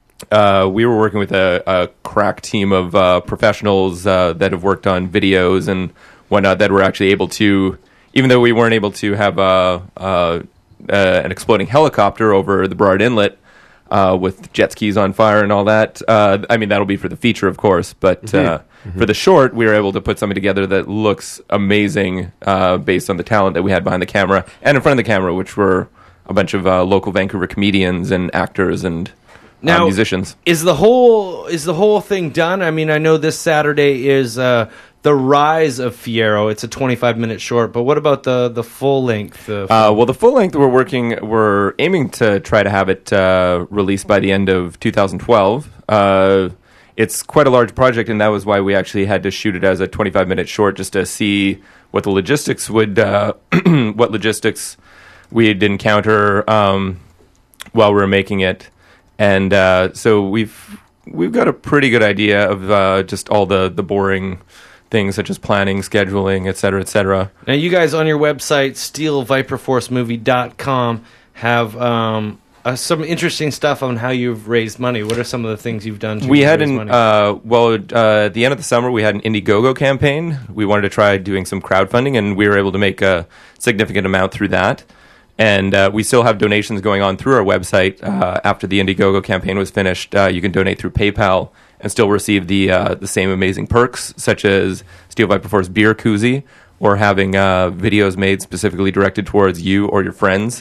uh, we were working with a, a crack team of uh, professionals uh, that have worked on videos and whatnot that were actually able to, even though we weren't able to have uh, uh, uh, an exploding helicopter over the Burrard Inlet, Uh, with jet skis on fire and all that. Uh, I mean, that'll be for the feature, of course. But
Mhm.
uh,
Mhm.
for the short, we were able to put something together that looks amazing uh, based on the talent that we had behind the camera and in front of the camera, which were a bunch of uh, local Vancouver comedians and actors and uh,
Now,
musicians.
Is the whole is the whole thing done? I mean, I know this Saturday is uh, the Rise of Fierro. It's a twenty-five minute short, but what about the the full length? Uh,
Uh, well, the full length we're working, we're aiming to try to have it uh, released by the end of two thousand twelve. Uh, it's quite a large project, and that was why we actually had to shoot it as a twenty-five minute short, just to see what the logistics would, uh, what logistics we'd encounter um, while we were making it, and uh, so we've we've got a pretty good idea of uh, just all the the boring things such as planning, scheduling, et cetera, et cetera.
Now, you guys on your website, steel viper force movie dot com, have um, uh, some interesting stuff on how you've raised money. What are some of the things you've done to
We
raise
had an
money?
uh, well uh, at the end of the summer we had an Indiegogo campaign. We wanted to try doing some crowdfunding, and we were able to make a significant amount through that. And uh, we still have donations going on through our website uh, after the Indiegogo campaign was finished. Uh, you can donate through PayPal and still receive the uh, the same amazing perks, such as Steel Viper Force beer koozie, or having uh, videos made specifically directed towards you or your friends,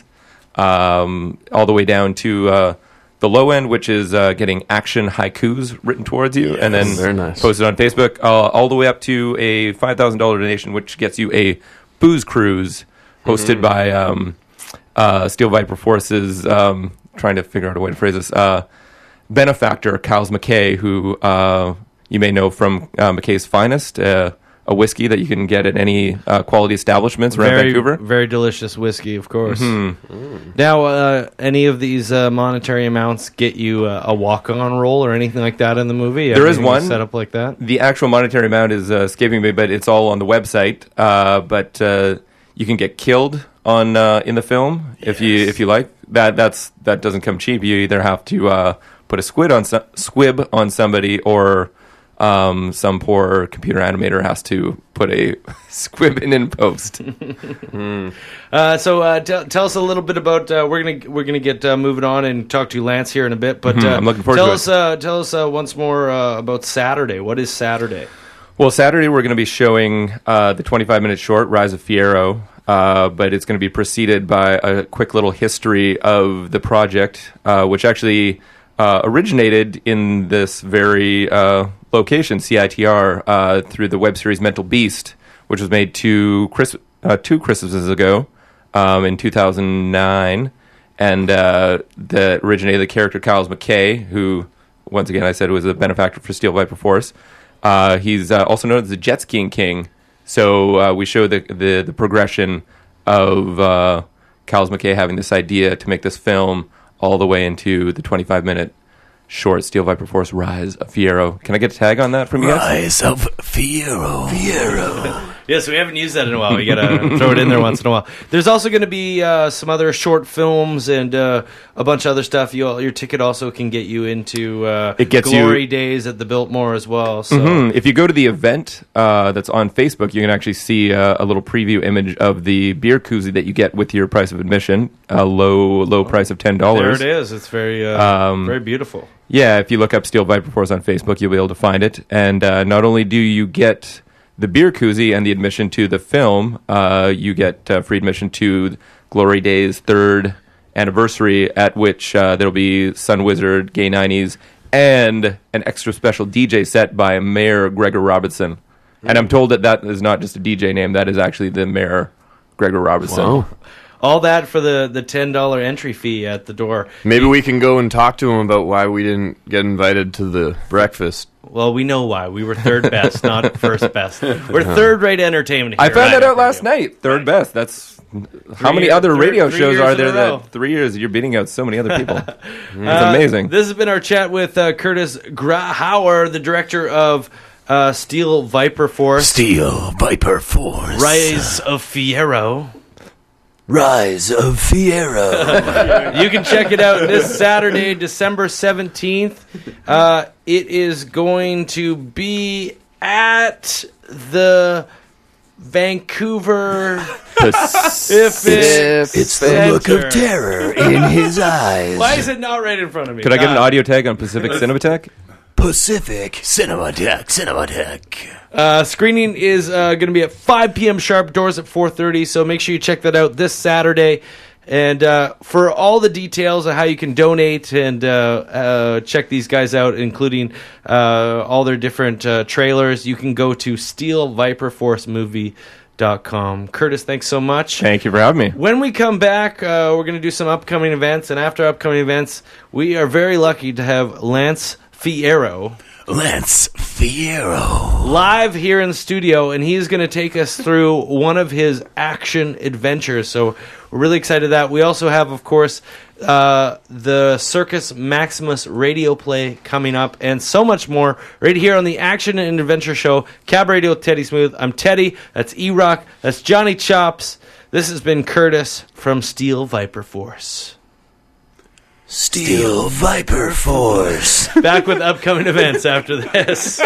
um, all the way down to uh, the low end, which is uh, getting action haikus written towards you, and then
very nice.
posted on Facebook, uh, all the way up to a five thousand dollars donation, which gets you a booze cruise hosted
Mhm.
by um, uh, Steel Viper Force's, um, trying to figure out a way to phrase this, uh, benefactor, Kyles McKay, who uh, you may know from uh, McKay's Finest, uh, a whiskey that you can get at any uh, quality establishments around
very,
Vancouver.
Very delicious whiskey, of course.
Mhm.
Now, uh, any of these uh, monetary amounts get you uh, a walk-on role or anything like that in the movie?
There is
Anything
one
set up like that.
The actual monetary amount is uh, escaping me, but it's all on the website. Uh, but uh, you can get killed on uh, in the film if you if you like. That that's that doesn't come cheap. You either have to uh, put a squid on so- squib on somebody, or um, some poor computer animator has to put a squib in in post.
Uh, so uh, t- tell us a little bit about. Uh, we're gonna we're gonna get uh, moving on and talk to Lance here in a bit. But
Mhm,
uh,
I'm looking forward
tell
to it.
us uh, tell us uh, once more uh, about Saturday. What is Saturday?
Well, Saturday we're going to be showing uh, the twenty-five minute short, Rise of Fierro, uh, but it's going to be preceded by a quick little history of the project, uh, which actually uh, originated in this very uh, location, C I T R, uh, through the web series Mental Beast, which was made two, Chris- uh, two Christmases ago um, in two thousand nine, and uh, that originated the character Kyles McKay, who, once again, I said was a benefactor for Steel Viper Force. Uh, he's uh, also known as the Jet Skiing King, So uh, we show the, the, the progression of uh, Carlos McKay having this idea to make this film all the way into the twenty-five minute short Steel Viper Force Rise of Fierro. Can I get a tag on that from you guys?
Rise of Fierro.
Fierro. Yes, we haven't used that in a while. We got to throw it in there once in a while. There's also going to be uh, some other short films and uh, a bunch of other stuff. You, your ticket also can get you into uh,
It gets
Glory
you-
Days at the Biltmore as well. So.
Mhm. If you go to the event uh, that's on Facebook, you can actually see uh, a little preview image of the beer koozie that you get with your price of admission, a low low price of ten dollars.
There it is. It's very, uh,
Um,
very beautiful.
Yeah, if you look up Steel Viper Force on Facebook, you'll be able to find it. And uh, not only do you get the beer koozie and the admission to the film, uh, you get uh, free admission to Glory Days' third anniversary, at which uh, there'll be Sun Wizard, Gay nineties, and an extra special D J set by Mayor Gregor Robertson. And I'm told that that is not just a D J name, that is actually the Mayor Gregor Robertson.
Wow. All that for the, the ten dollars entry fee at the door.
Maybe we can go and talk to him about why we didn't get invited to the breakfast.
Well, we know why. We were third best, not first best. We're third-rate entertainment
I
here.
found
Right.
that out last night. Third best. That's how many
years-
other
three-
radio
three
shows
years
are
in
there
a row.
that three years you're beating out so many other people? It's
Uh,
amazing.
This has been our chat with uh, Curtis Grahauer, the director of uh, Steel Viper Force.
Steel Viper Force.
Rise of Fierro.
Rise of Fierro.
You can check it out this Saturday, December seventeenth. Uh, it is going to be at the Vancouver Pacific
It's the look
Center.
of terror in his eyes.
Why is it not right in front of me?
Could I get an
Uh,
audio tag on Pacific Cinematech?
Pacific Cinematech. Cinematech.
Uh, screening is uh, going to be at five p.m. sharp, doors at four thirty, so make sure you check that out this Saturday. And uh, for all the details of how you can donate and uh, uh, check these guys out, including uh, all their different uh, trailers, you can go to steel viper force movie dot com. Curtis, thanks so much.
Thank you for having me.
When we come back, uh, we're going to do some upcoming events, and after upcoming events, we are very lucky to have Lance Fierro.
Lance Fierro.
Live here in the studio, and he's going to take us through one of his action adventures. So we're really excited that. We also have, of course, uh, the Circus Maximus radio play coming up, and so much more right here on the Action and Adventure Show. Cab Radio with Teddy Smooth. I'm Teddy. That's E-Rock. That's Johnny Chops. This has been Curtis from Steel Viper Force.
Steel Viper Force.
Back with upcoming events after this.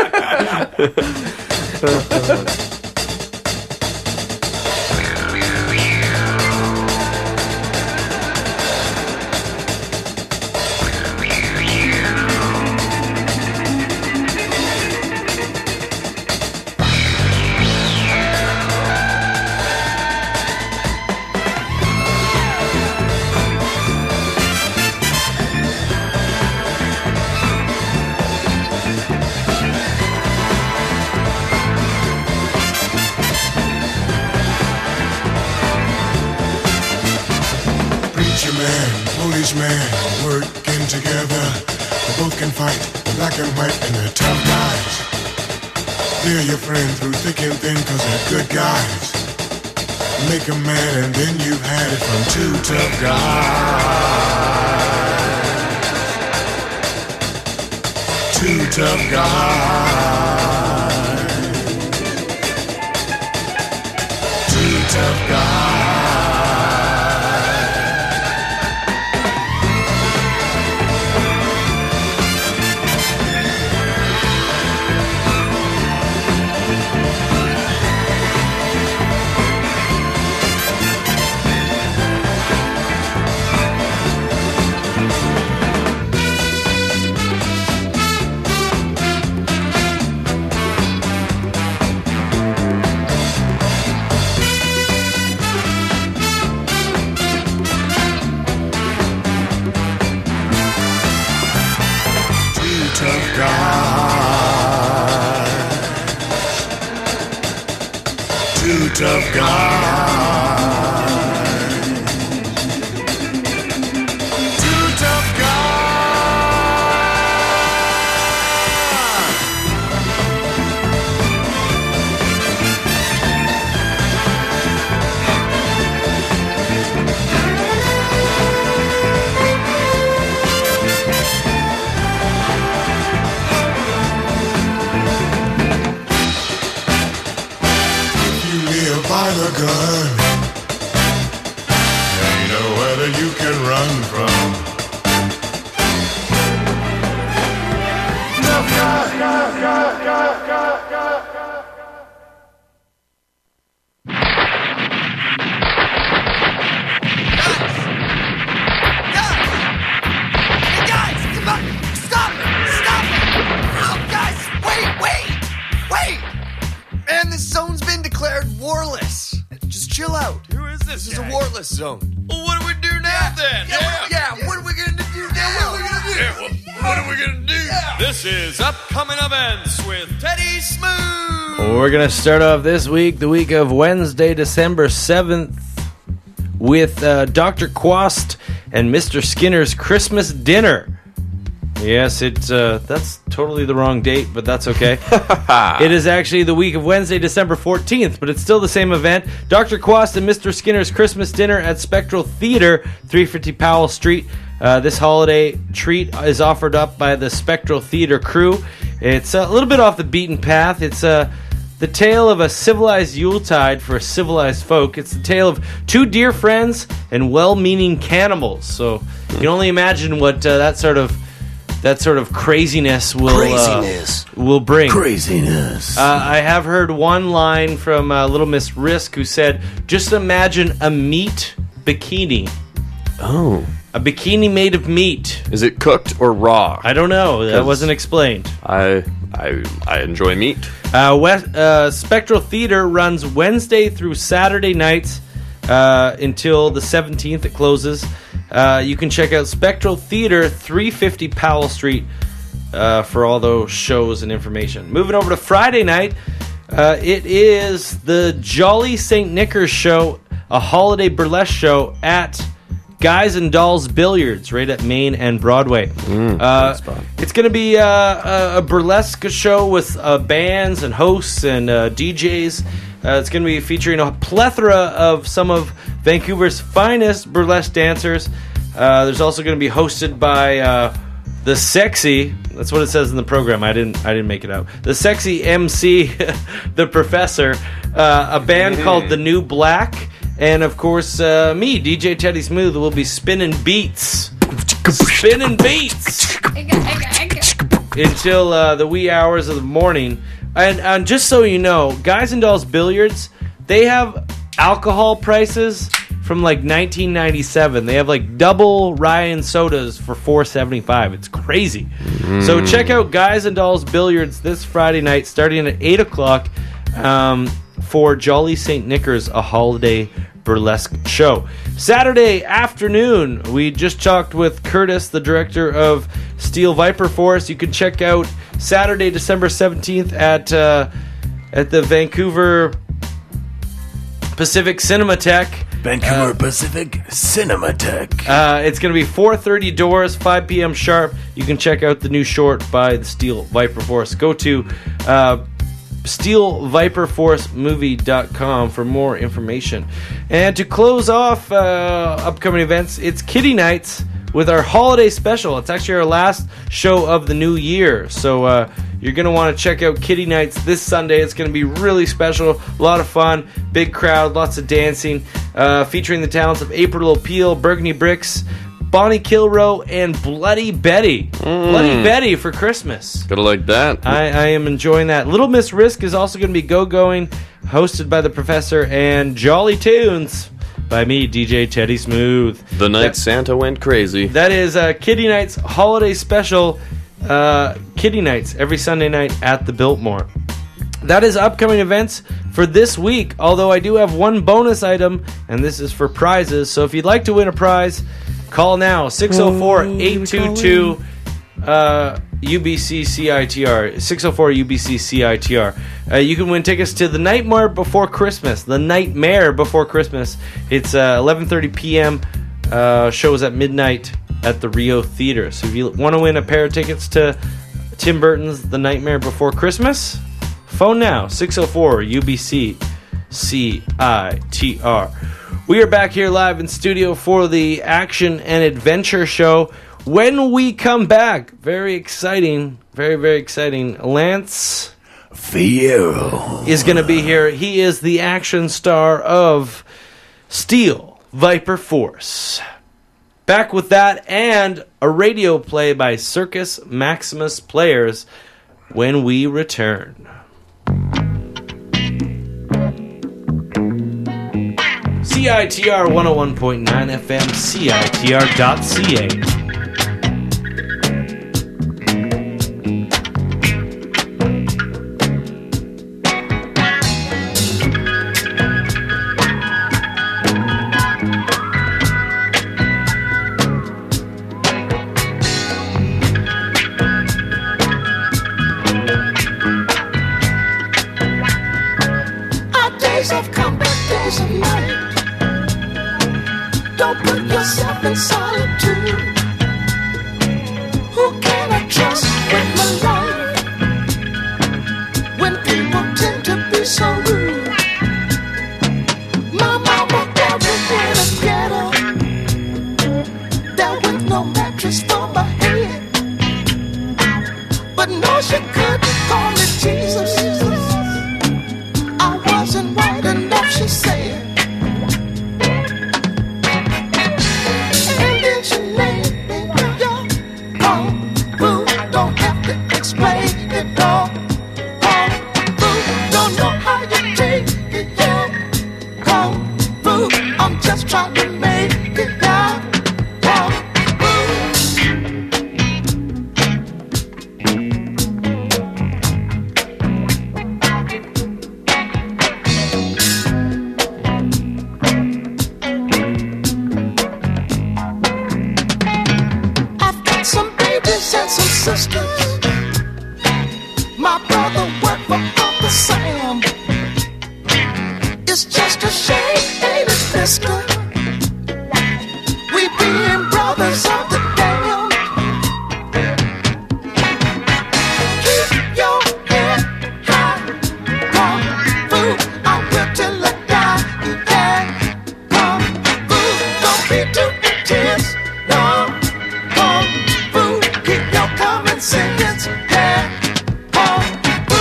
Preacher man, policeman, working together. They both can fight, black and white, and they're tough guys. They're your friend through thick and thin, cause they're good guys. Make a man and then you've had it from two tough guys. Two tough guys. Two tough guys. Tough guys. Two tough guys. Two tough guys.
This is a warless zone.
Well, what do we do now then?
Yeah, yeah, what are we going to do now? What are we going to do?
Yeah, well, what are we going to do? This is Upcoming Events with Teddy Smooth.
We're going to start off this week, the week of Wednesday, December seventh, with uh, Doctor Quast and Mister Skinner's Christmas dinner. Yes, it's uh, that's totally the wrong date, but that's okay. It is actually the week of Wednesday, December fourteenth, but it's still the same event. Doctor Quast and Mister Skinner's Christmas dinner at Spectral Theater, three fifty Powell Street. Uh, this holiday treat is offered up by the Spectral Theater crew. It's a little bit off the beaten path. It's uh, the tale of a civilized Yuletide for civilized folk. It's the tale of two dear friends and well-meaning cannibals. So you can only imagine what uh, that sort of that sort of craziness will
Craziness.
Uh, will bring.
Craziness.
Uh, I have heard one line from uh, Little Miss Risk who said, "Just imagine a meat bikini."
Oh.
A bikini made of meat.
Is it cooked or raw?
I don't know. That wasn't explained.
I I I enjoy meat.
Uh, West, uh, Spectral Theater runs Wednesday through Saturday nights uh, until the seventeenth. It closes. Uh, you can check out Spectral Theater, three fifty Powell Street, uh, for all those shows and information. Moving over to Friday night, uh, it is the Jolly Saint Nickers show, a holiday burlesque show at Guys and Dolls Billiards, right at Main and Broadway.
Mm,
uh, it's going to be uh, a, a burlesque show with uh, bands and hosts and uh, D Js. Uh, it's going to be featuring a plethora of some of Vancouver's finest burlesque dancers. Uh, there's also going to be hosted by uh, the sexy. That's what it says in the program. I didn't. I didn't make it out. The sexy M C, the Professor. Uh, a band mm-hmm. called The New Black. And, of course, uh, me, D J Teddy Smooth, will be spinning beats. Spinning beats! Until uh, the wee hours of the morning. And, and just so you know, Guys and Dolls Billiards, they have alcohol prices from, like, nineteen ninety-seven. They have, like, double Ryan sodas for four seventy-five. It's crazy. Mm. So check out Guys and Dolls Billiards this Friday night, starting at eight o'clock. Um... for Jolly Saint Nickers, a holiday burlesque show. Saturday afternoon, we just talked with Curtis, the director of Steel Viper Force. You can check out Saturday, December seventeenth at uh, at the Vancouver Pacific Cinematheque.
Vancouver uh, Pacific Cinematheque.
Uh, it's going to be four thirty doors, five p.m. sharp. You can check out the new short by the Steel Viper Force. Go to uh, steel viper force movie dot com for more information. And to close off uh, upcoming events, it's Kitty Nights with our holiday special. It's actually our last show of the new year. So uh, you're going to want to check out Kitty Nights this Sunday. It's going to be really special. A lot of fun. Big crowd. Lots of dancing. Uh, featuring the talents of April O'Peel, Burgundy Bricks, Bonnie Kilroe, and Bloody Betty. Mm. Bloody Betty for Christmas.
Gotta like that.
I, I am enjoying that. Little Miss Risk is also going to be go-going, hosted by the Professor, and Jolly Tunes by me, D J Teddy Smooth.
The night that, Santa went crazy.
That is uh, Kitty Nights holiday special. Uh, Kitty Nights every Sunday night at the Biltmore. That is upcoming events for this week, although I do have one bonus item, and this is for prizes. So if you'd like to win a prize, call now, six oh four, eight two two, U B C C I T R, six oh four U B C C I T R. Uh, you can win tickets to The Nightmare Before Christmas, The Nightmare Before Christmas. It's uh, eleven thirty p.m., uh, shows at midnight at the Rio Theater. So if you want to win a pair of tickets to Tim Burton's The Nightmare Before Christmas, phone now, six oh four U B C C I T R. We are back here live in studio for the Action and Adventure Show. When we come back, very exciting, very, very exciting, Lance
Fierro
is going to be here. He is the action star of Steel Viper Force. Back with that and a radio play by Circus Maximus Players when we return. C I T R one oh one point nine F M, C I T R dot C A.
don't put yourself in solitude. Who can I trust with my life when people tend to be so rude? My mama buried in a ghetto, there with no mattress for my head. But no, she couldn't call me Jesus. I wasn't white enough, she said. And then she named me your kung fu. Don't have to explain it all. Kung fu, don't know how you take it, yeah. Kung fu, I'm just trying to make it out. Kung fu. I've got some babies and some sisters. My brother worked for Uncle Sam. It's just a shame, ain't it, mister? We being brothers of the damned. Keep your head high. Kung fu, I will till I die. Yeah. Kung fu, don't be too intense. No. Kung fu, keep your common sense. Yeah. Kung fu.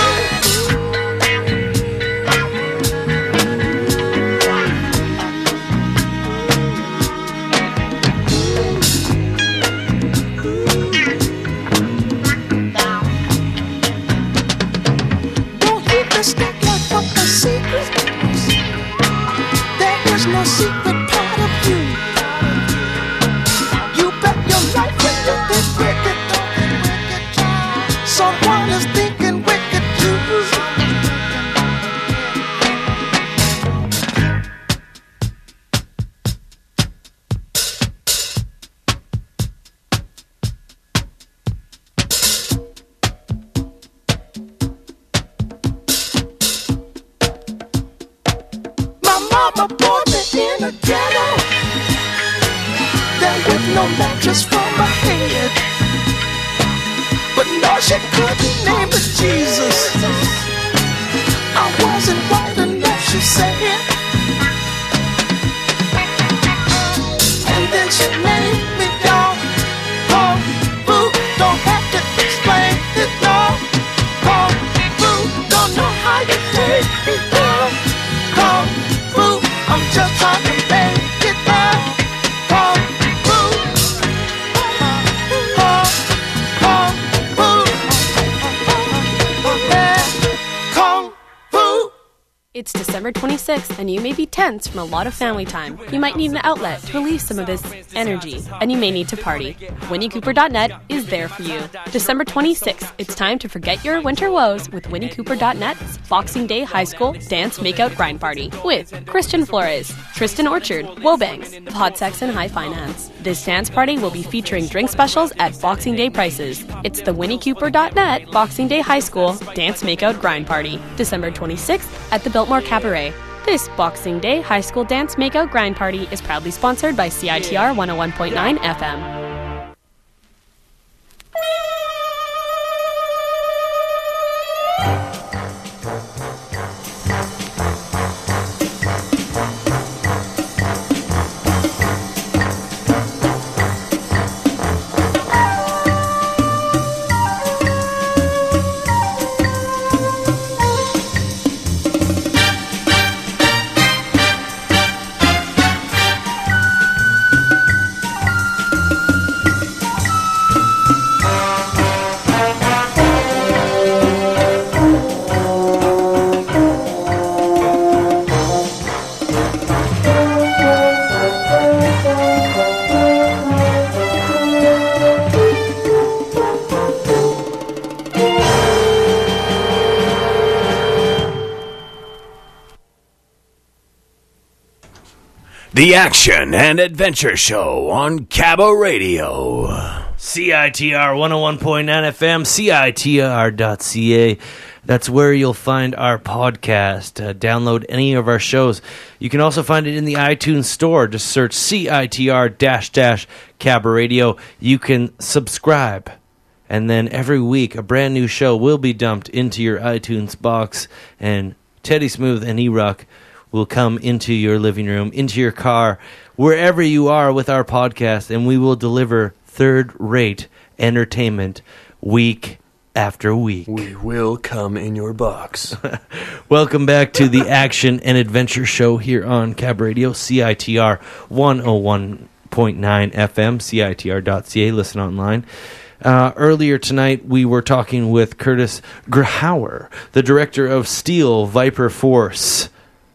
Don't you mistake that for a secret. There is no secret part of you. You bet your life when you get wicked. Someone is thinking wicked too. My mama born me in a ghetto, there with no mattress for my head. But no, she couldn't name it Jesus. I wasn't white enough, she said. And then she made me go kung fu. Don't have to explain it, no. Kung fu, don't know how you take it, girl. Kung fu, I'm just trying to make it right. Kung fu, kung, kung fu, yeah, kung fu.
It's December twenty-sixth, and you may be tense from a lot of family time. You might need an outlet to release some of this energy, and you may need to party. Winnie Cooper dot net is there for you. December twenty-sixth, it's time to forget your winter woes with Winnie Cooper dot net's Boxing Day High School Dance Makeout Grind Party with Christian Flores, Tristan Orchard, Wobanks, Hot Sex and High Finance. This dance party will be featuring drink specials at Boxing Day prices. It's the Winnie Cooper dot net Boxing Day High School Dance Makeout Grind Party, December twenty-sixth at the Biltmore Cabaret. This Boxing Day High School Dance Makeout Grind Party is proudly sponsored by C I T R one oh one point nine F M.
The Action and Adventure Show on Cabo Radio.
C I T R one oh one point nine F M, C I T R dot C A. That's where you'll find our podcast. Uh, download any of our shows. You can also find it in the iTunes store. Just search C I T R dash dash Cabaret Radio. You can subscribe. And then every week, a brand new show will be dumped into your iTunes box. And Teddy Smooth and E-Rock will come into your living room, into your car, wherever you are with our podcast. And we will deliver third-rate entertainment week after week.
We will come in your box.
Welcome back to the Action and Adventure Show here on Cab Radio, C I T R one oh one point nine F M, C I T R dot C A. Listen online. Uh, earlier tonight, we were talking with Curtis Grahauer, the director of Steel Viper Force,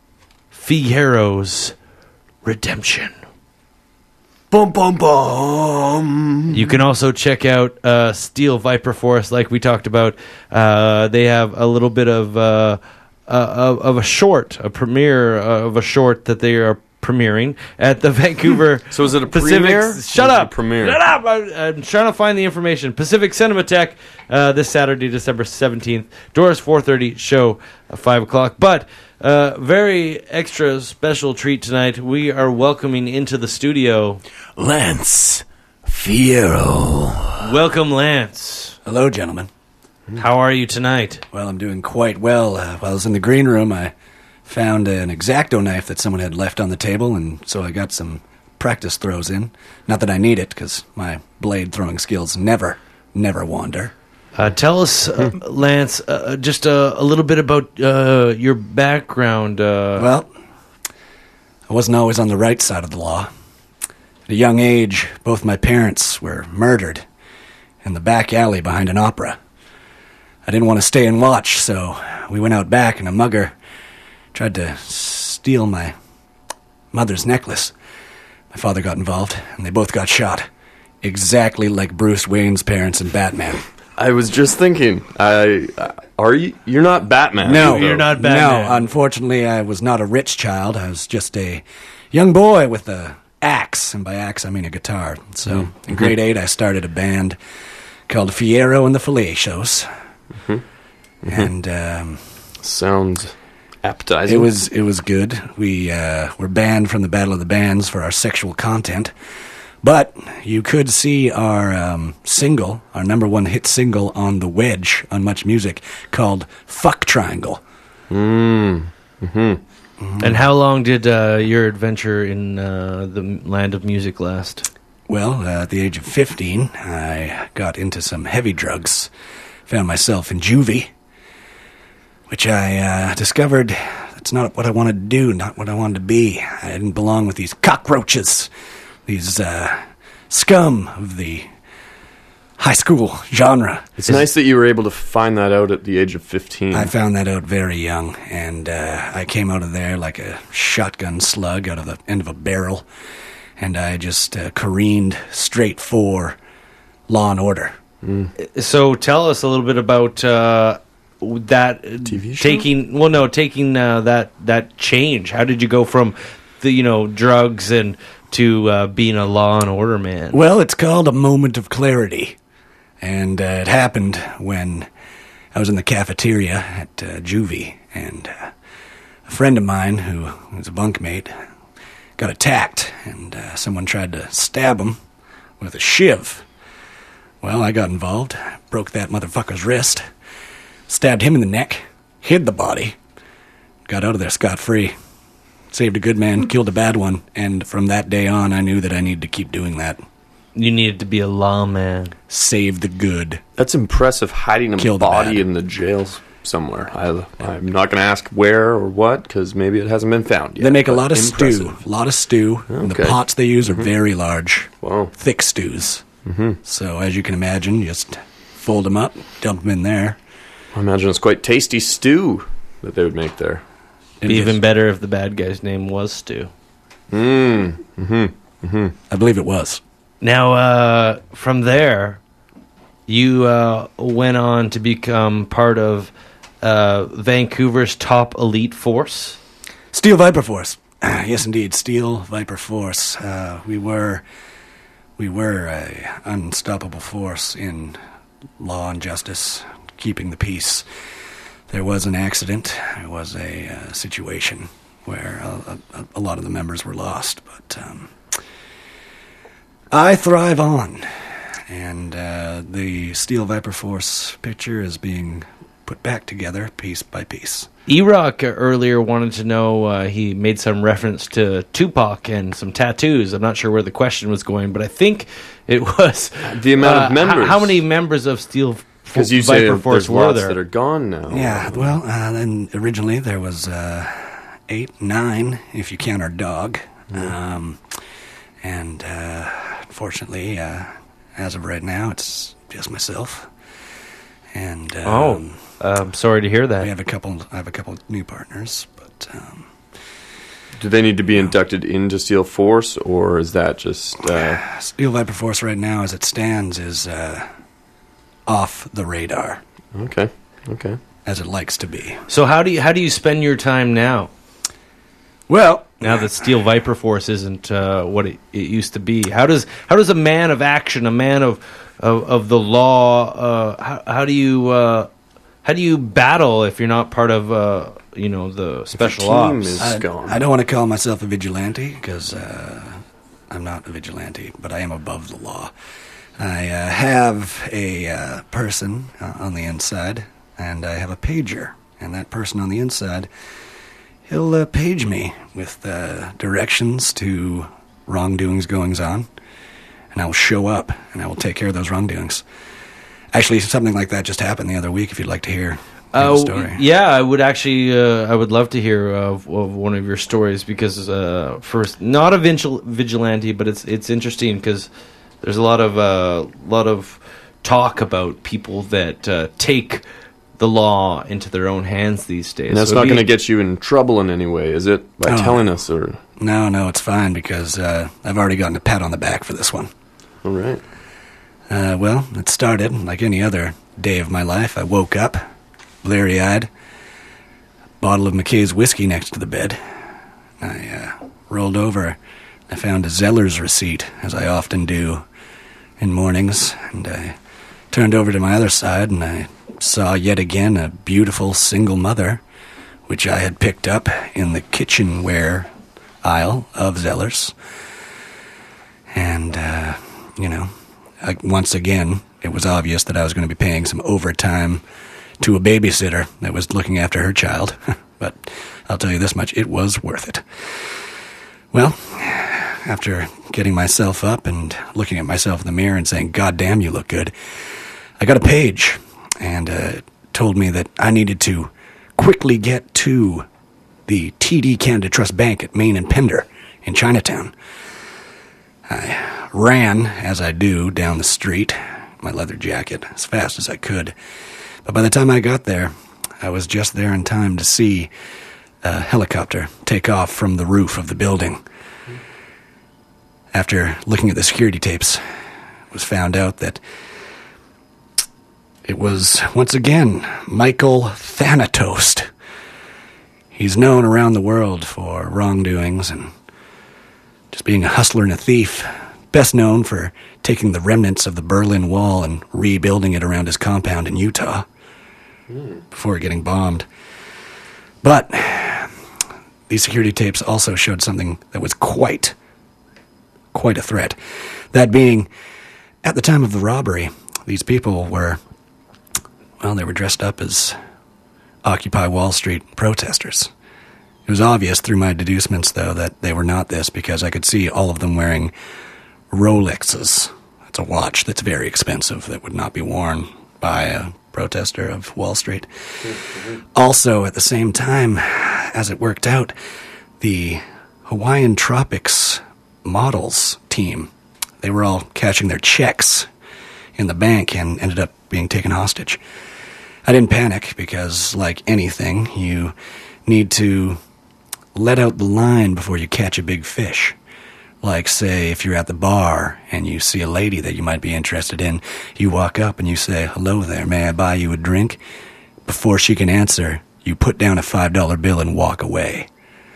Fiero's Redemption.
Bum, bum, bum.
You can also check out uh, Steel Viper Force, like we talked about. Uh, they have a little bit of uh, uh, of a short, a premiere of a short that they are premiering at the Vancouver.
So is it a
Pacific?
premiere?
Shut
Or is it
up!
a premiere?
Shut up! I'm, I'm trying to find the information. Pacific Cinematheque uh, this Saturday, December seventeenth. Doors four thirty. Show uh, five o'clock. But uh, very extra special treat tonight. We are welcoming into the studio
Lance Fiero.
Welcome, Lance.
Hello, gentlemen.
How are you tonight?
Well, I'm doing quite well. Uh, while I was in the green room, I found an X-Acto knife that someone had left on the table, and so I got some practice throws in. Not that I need it, because my blade throwing skills never, never wander.
Uh, tell us, uh, Lance, uh, just uh, a little bit about uh, your background. Uh...
Well, I wasn't always on the right side of the law. At a young age, both my parents were murdered in the back alley behind an opera. I didn't want to stay and watch, so we went out back, and a mugger tried to steal my mother's necklace. My father got involved, and they both got shot. Exactly like Bruce Wayne's parents in Batman.
I was just thinking, I uh, are you? You're not Batman.
No,
You're not Batman.
No, unfortunately, I was not a rich child. I was just a young boy with a axe, and by axe I mean a guitar. So
Mm-hmm.
in grade eight, I started a band called Fiero and the Falacios,
Mm-hmm.
and um,
sounds appetizing.
It was it was good. We uh, were banned from the Battle of the Bands for our sexual content, but you could see our um, single, our number one hit single on The Wedge on Much Music, called "Fuck Triangle."
Mm. Mm-hmm.
And how long did uh, your adventure in uh, the land of music last?
Well, uh, at the age of fifteen, I got into some heavy drugs. Found myself in juvie, which I uh, discovered that's not what I wanted to do, not what I wanted to be. I didn't belong with these cockroaches, these uh, scum of the high school genre.
It's nice that you were able to find that out at the age of fifteen.
I found that out very young, and uh, I came out of there like a shotgun slug out of the end of a barrel, and I just uh, careened straight for Law and Order.
Mm. So tell us a little bit about uh, that
T V show?
taking. Well, no, taking uh, that that change. How did you go from the you know drugs and to uh, being a Law and Order man?
Well, it's called a moment of clarity, and uh, it happened when I was in the cafeteria at uh, juvie, and uh, a friend of mine who was a bunkmate got attacked, and uh, someone tried to stab him with a shiv. Well, I got involved, broke that motherfucker's wrist, stabbed him in the neck, hid the body, got out of there scot-free. Saved a good man, killed a bad one, and from that day on, I knew that I needed to keep doing that.
You needed to be a lawman.
Save the good.
That's impressive, hiding a
Kill the
body
bad.
in the jails somewhere. I, I'm not going to ask where or what, because maybe it hasn't been found yet.
They make a
but
lot of
impressive.
stew, a lot of stew, and the
Okay.
pots they use are
Mhm.
very large,
Wow.
thick stews.
Mm-hmm.
So as you can imagine, you just fold them up, dump them in there.
I imagine it's quite tasty stew that they would make there.
It'd be even better if the bad guy's name was Stu.
Mm. Mm-hmm. Mm-hmm.
I believe it was.
Now, uh, from there, you uh, went on to become part of uh, Vancouver's top elite force.
Steel Viper Force. Yes, indeed, Steel Viper Force. Uh, we were, we were a unstoppable force in law and justice, keeping the peace. there was an accident. There was a uh, situation where a, a, a lot of the members were lost, but um, I thrive on, and uh, the Steel Viper Force picture is being put back together piece by piece.
E-Rock earlier wanted to know, uh, he made some reference to Tupac and some tattoos. I'm not sure where the question was going, but I think it was...
The amount of
uh,
members.
h- How many members of Steel
Because you say
Viper Force
there's
were
lots
there?
that are gone now.
Yeah, well, uh, then originally there was uh, eight, nine, if you count our dog. Um, and uh, unfortunately, uh, as of right now, it's just myself. And um,
Oh, I'm sorry to hear that.
We have a couple. I have a couple new partners, but um,
Do they need to be inducted into Steel Force, or is that just... Uh,
Steel Viper Force right now, as it stands, is uh, off the radar.
Okay, okay.
As it likes to be.
So how do you how do you spend your time now?
Well,
now that Steel Viper Force isn't uh, what it, it used to be, how does how does a man of action, a man of of, of the law, uh, how, how do you uh, how do you battle if you're not part of uh, you know the special ops?
I, I don't want to call myself a vigilante because uh, I'm not a vigilante, but I am above the law. I uh, have a uh, person uh, on the inside, and I have a pager, and that person on the inside, he'll uh, page me with uh, directions to wrongdoings goings on, and I will show up, and I will take care of those wrongdoings. Actually, something like that just happened the other week, if you'd like to hear, hear
Oh,
the story.
yeah, I would actually, uh, I would love to hear of, of one of your stories because, uh, first, not a vigil- vigilante, but it's it's interesting because there's a lot of uh, lot of talk about people that uh, take the law into their own hands these days.
and that's
So
not
it'd
going to
be-
get you in trouble in any way, is it? By
Oh.
telling us, or...
No, no, it's fine, because uh, I've already gotten a pat on the back for this one.
All right.
Uh, well, it started like any other day of my life. I woke up, bleary-eyed, bottle of McKay's whiskey next to the bed. I uh, rolled over. I found a Zeller's receipt, as I often do in mornings, and I turned over to my other side, and I saw yet again a beautiful single mother, which I had picked up in the kitchenware aisle of Zeller's. And, uh, you know, I, once again, it was obvious that I was going to be paying some overtime to a babysitter that was looking after her child. But I'll tell you this much, it was worth it. Well, after getting myself up and looking at myself in the mirror and saying, "God damn, you look good," I got a page and uh, told me that I needed to quickly get to the T D Canada Trust Bank at Main and Pender in Chinatown. I ran, as I do, down the street, my leather jacket, as fast as I could. But by the time I got there, I was just there in time to see a helicopter take off from the roof of the building. After looking at the security tapes, it was found out that it was, once again, Michael Thanatos. He's known around the world for wrongdoings and just being a hustler and a thief. Best known for taking the remnants of the Berlin Wall and rebuilding it around his compound in Utah before getting bombed. But these security tapes also showed something that was quite, quite a threat. That being, at the time of the robbery, these people were, well, they were dressed up as Occupy Wall Street protesters. It was obvious through my deducements, though, that they were not this, because I could see all of them wearing Rolexes. That's a watch that's very expensive that would not be worn by a protester of Wall Street. Also, at the same time, as it worked out, the Hawaiian Tropics models team, they were all cashing their checks in the bank and ended up being taken hostage. I didn't panic because, like anything, you need to let out the line before you catch a big fish. Like, say, if you're at the bar and you see a lady that you might be interested in, you walk up and you say, "Hello there, may I buy you a drink?" Before she can answer, you put down a five dollar bill and walk away.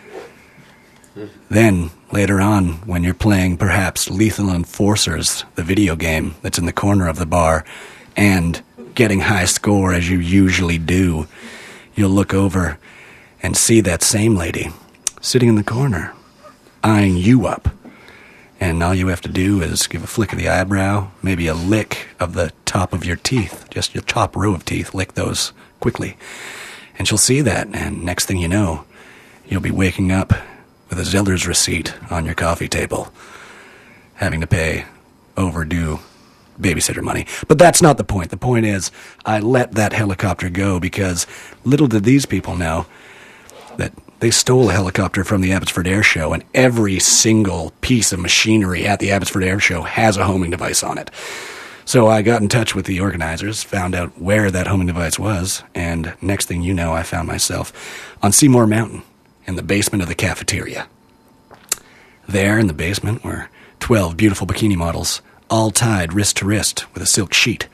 Then, later on, when you're playing perhaps Lethal Enforcers, the video game that's in the corner of the bar, and getting high score as you usually do, you'll look over and see that same lady sitting in the corner, eyeing you up. And all you have to do is give a flick of the eyebrow, maybe a lick of the top of your teeth, just your top row of teeth, lick those quickly. And she'll see that, and next thing you know, you'll be waking up with a Zellers receipt on your coffee table, having to pay overdue babysitter money. But that's not the point. The point is, I let that helicopter go because little did these people know that they stole a helicopter from the Abbotsford Air Show, and every single piece of machinery at the Abbotsford Air Show has a homing device on it. So I got in touch with the organizers, found out where that homing device was, and next thing you know, I found myself on Seymour Mountain in the basement of the cafeteria. There in the basement were twelve beautiful bikini models, all tied wrist to wrist with a silk sheet.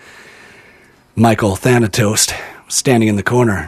Michael Thanatos was standing in the corner.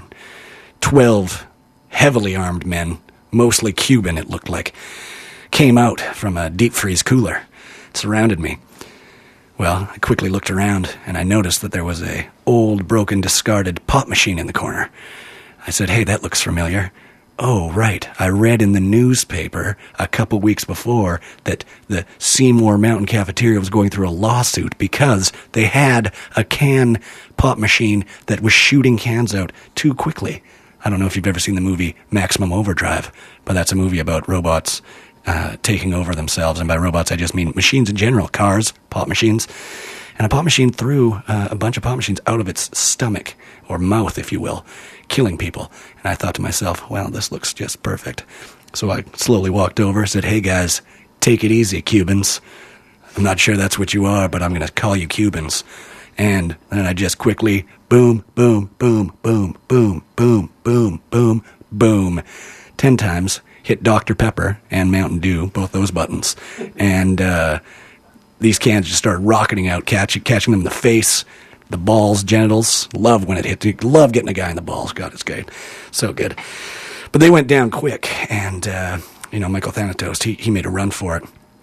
Twelve heavily armed men, mostly Cuban it looked like, came out from a deep freeze cooler, surrounded me. Well, I quickly looked around, and I noticed that there was a old, broken, discarded pop machine in the corner. I said, hey, that looks familiar. Oh, right, I read in the newspaper a couple weeks before that the Seymour Mountain Cafeteria was going through a lawsuit because they had a can pop machine that was shooting cans out too quickly. I don't know if you've ever seen the movie Maximum Overdrive, but that's a movie about robots uh, taking over themselves. And by robots, I just mean machines in general, cars, pop machines. And a pop machine threw uh, a bunch of pop machines out of its stomach, or mouth, if you will, killing people. And I thought to myself, well, this looks just perfect. So I slowly walked over, said, hey, guys, take it easy, Cubans. I'm not sure that's what you are, but I'm going to call you Cubans. And then I just quickly, boom, boom, boom, boom, boom, boom, boom, boom, boom, ten times, hit Doctor Pepper and Mountain Dew, both those buttons. And uh, these cans just started rocketing out, catching, catching them in the face, the balls, genitals. Love when it hit. Love getting a guy in the balls. God, it's good. So good. But they went down quick. And, uh, you know, Michael Thanatos, he, he made a run for it.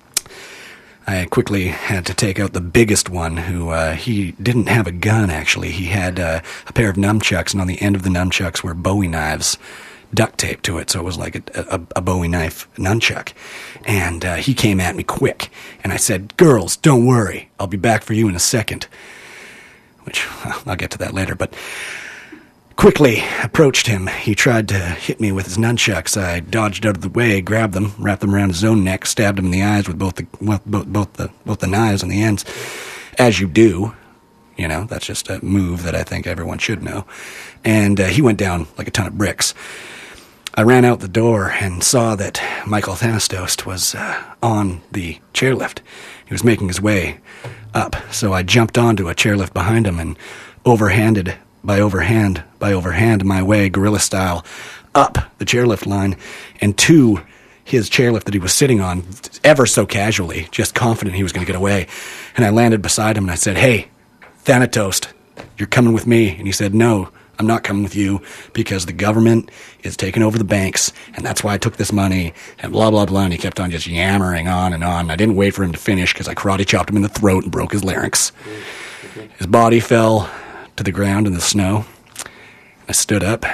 I quickly had to take out the biggest one, who uh, he didn't have a gun, actually. He had uh, a pair of nunchucks, and on the end of the nunchucks were Bowie knives duct taped to it, so it was like a, a, a Bowie knife nunchuck. And uh, he came at me quick, and I said, girls, don't worry. I'll be back for you in a second. Which, well, I'll get to that later, but quickly approached him. He tried to hit me with his nunchucks. I dodged out of the way, grabbed them, wrapped them around his own neck, stabbed him in the eyes with both the both, both the both the knives on the ends, as you do. You know, that's just a move that I think everyone should know. And uh, he went down like a ton of bricks. I ran out the door and saw that Michael Thanatos was uh, on the chairlift. He was making his way up, so I jumped onto a chairlift behind him and overhanded by overhand, by overhand my way, guerrilla style, up the chairlift line and to his chairlift that he was sitting on, ever so casually, just confident he was going to get away. And I landed beside him and I said, hey, Thanatos, you're coming with me. And he said, no, I'm not coming with you because the government is taking over the banks and that's why I took this money and blah, blah, blah. And he kept on just yammering on and on. I didn't wait for him to finish because I karate chopped him in the throat and broke his larynx. His body fell to the ground in the snow. I stood up.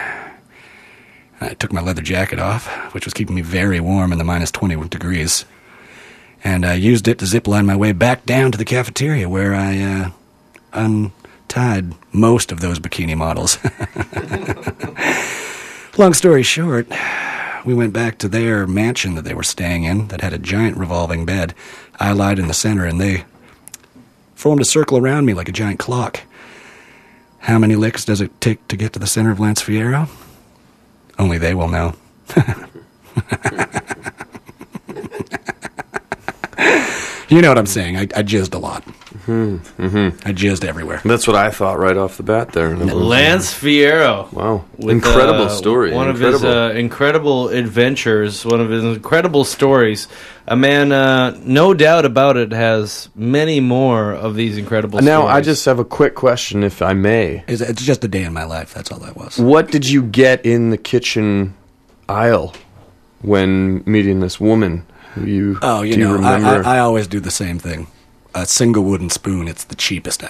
I took my leather jacket off, which was keeping me very warm in the minus twenty degrees. And I used it to zip line my way back down to the cafeteria where I uh, untied most of those bikini models. Long story short, we went back to their mansion that they were staying in that had a giant revolving bed. I lied in the center and they formed a circle around me like a giant clock. How many licks does it take to get to the center of Lance Fierro? Only they will know. You know what I'm saying. I, I jizzed a lot.
Mm-hmm. Mm-hmm.
I jizzed everywhere.
That's what I thought right off the bat there.
Lance Fierro.
Wow.
With,
incredible
uh,
story.
One
incredible.
of his uh, incredible adventures, one of his incredible stories. A man, uh, no doubt about it, has many more of these incredible
now,
stories.
I just have a quick question, if I may.
It's, it's just a day in my life. That's all that was.
What did you get in the kitchen aisle when meeting this woman? Who you,
oh, you
do
know,
you
I,
remember?
I, I always do the same thing. A single wooden spoon, it's the cheapest item.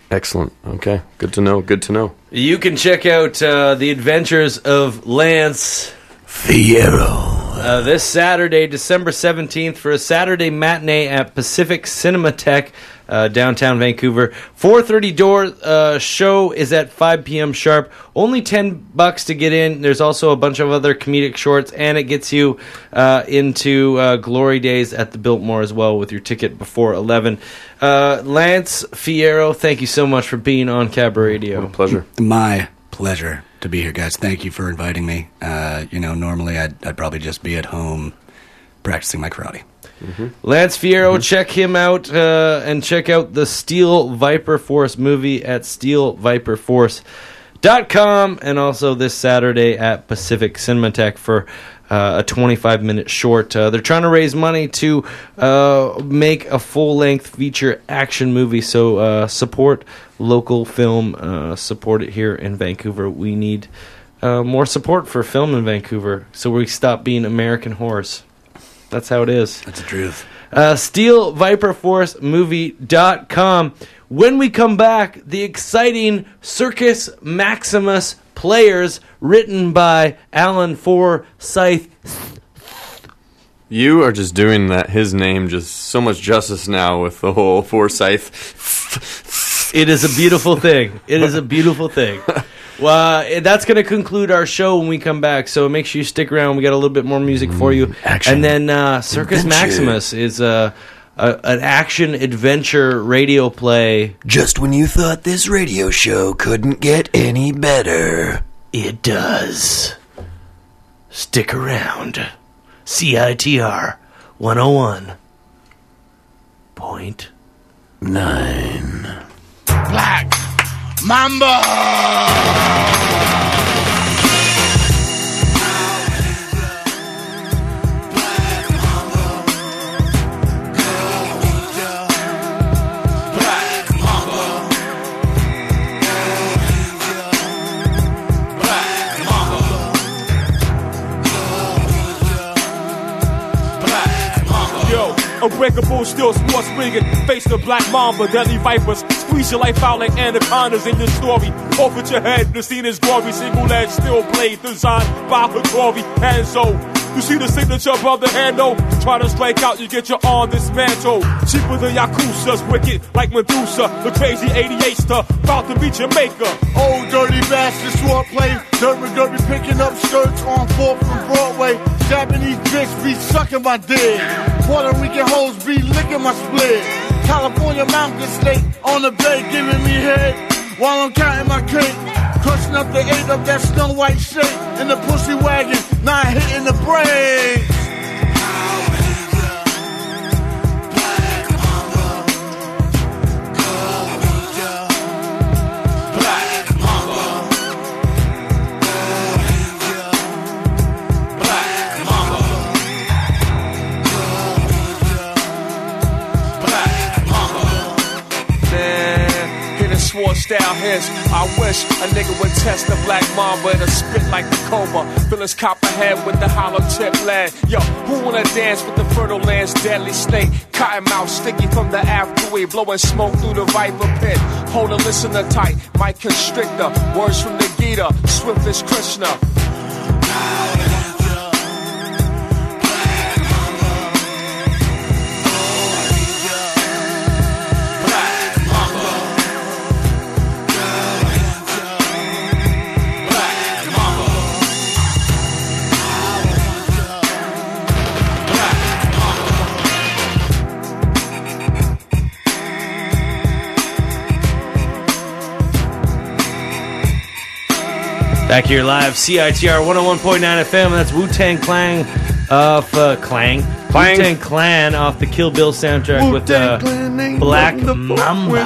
Excellent. Okay. Good to know. Good to know.
You can check out uh, the adventures of Lance
Fierro
uh, this Saturday, December seventeenth, for a Saturday matinee at Pacific Cinematheque, uh, downtown Vancouver. four thirty door. Uh, show is at five p.m. sharp. Only ten bucks to get in. There's also a bunch of other comedic shorts, and it gets you uh, into uh, Glory Days at the Biltmore as well with your ticket before eleven. Uh, Lance Fierro, thank you so much for being on Cabaret Radio.
What a pleasure.
My pleasure to be here, guys. Thank you for inviting me. Uh, you know, normally I'd, I'd probably just be at home practicing my karate.
Mm-hmm. Lance Fierro, mm-hmm. check him out uh, and check out the Steel Viper Force movie at steel viper force dot com, and also this Saturday at Pacific Cinematheque for uh, a twenty-five minute short. Uh, they're trying to raise money to uh, make a full-length feature action movie, so uh, support local film, uh, support it here in Vancouver. We need uh, more support for film in Vancouver so we stop being American whores. That's how it is.
That's the truth.
Uh, steel viper force movie dot com. When we come back, the exciting Circus Maximus Players, written by Alan Forsyth.
You are just doing that his name just so much justice now with the whole Forsyth.
It is a beautiful thing. It is a beautiful thing. Well, uh, that's going to conclude our show when we come back, so make sure you stick around. We got a little bit more music for you.
Action.
And then uh, Circus
Adventure.
Maximus is uh, a, an action-adventure radio play.
Just when you thought this radio show couldn't get any better, it does. Stick around. C I T R one oh one point nine.
Black Mamba!
Unbreakable, still sports rigging. Face the black mamba, deadly vipers. Squeeze your life out like anacondas in your story. Off with your head, the scene is gory. Single edge, still blade, designed by Hagori Hanzo. You see the signature of the handle. Try to strike out, you get your arm dismantled. Cheaper than Yakuza's, wicked like Medusa. The crazy eighty-eight-ster, about to be Jamaica.
Old dirty bastard, sword play. Dirt McGurry picking up skirts on fourth from Broadway. Japanese bitch be sucking my dick. Puerto Rican hoes be licking my split. California mountain state on the bay giving me head while I'm counting my cake. Crushing up the eight of that Snow White shake in the pussy wagon, not hitting the brakes.
Style hits. I wish a nigga would test the black mamba and a spit like the cobra. Fill his copperhead with the hollow tip lead. Yo, who wanna dance with the fertile land's deadly snake? Cottonmouth sticky from the afterway, blowing smoke through the viper pit. Hold a listener tight, my constrictor. Words from the Gita, swift as Krishna.
Back here live, C I T R one oh one point nine F M. That's Wu-Tang Clan off uh, Clang.
Clang.
Wu-Tang Clan off the Kill Bill soundtrack with uh, Black Mamba.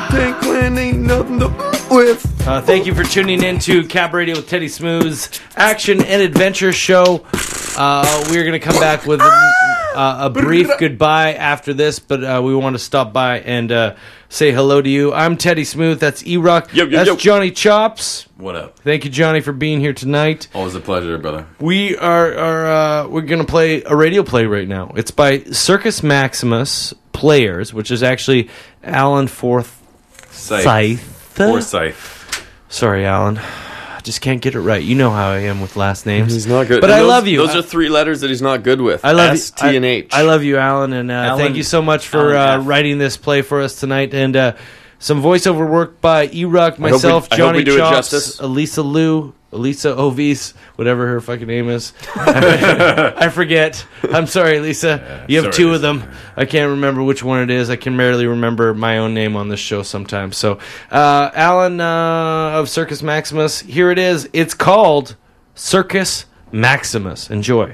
Uh, thank you for tuning in to Cab Radio with Teddy Smooth's action and adventure show. Uh, we're going to come back with a, uh, a brief goodbye after this, but uh, we want to stop by and uh, say hello to you. I'm Teddy Smooth. That's E-Rock.
Yo, yo,
That's
yo.
Johnny Chops.
What up?
Thank you, Johnny, for being here tonight.
Always a pleasure, brother.
We are, are uh, we're going to play a radio play right now. It's by Circus Maximus Players, which is actually Alan Forth.
Scythe.
Scythe.
Forsyth.
Sorry, Alan. I just can't get it right. You know how I am with last names.
He's not good.
But
And
I
those-
love you.
Those are three letters that he's not good with.
I love
S,
you.
T, and H.
I, I love you, Alan, and uh,
Alan-
thank you so much for
Alan
uh,
F.
writing this play for us tonight. And uh, some voiceover work by E-Ruck,
I hope we-
myself,
I hope
Johnny
we do it
Chops,
justice.
Elisa Lou, Elisa Ovis, whatever her fucking name is. I forget. I'm sorry, Lisa. You have
sorry,
two
Lisa.
of them. I can't remember which one it is. I can barely remember my own name on this show sometimes. So, uh, Alan uh, of Circus Maximus, here it is. It's called Circus Maximus. Enjoy.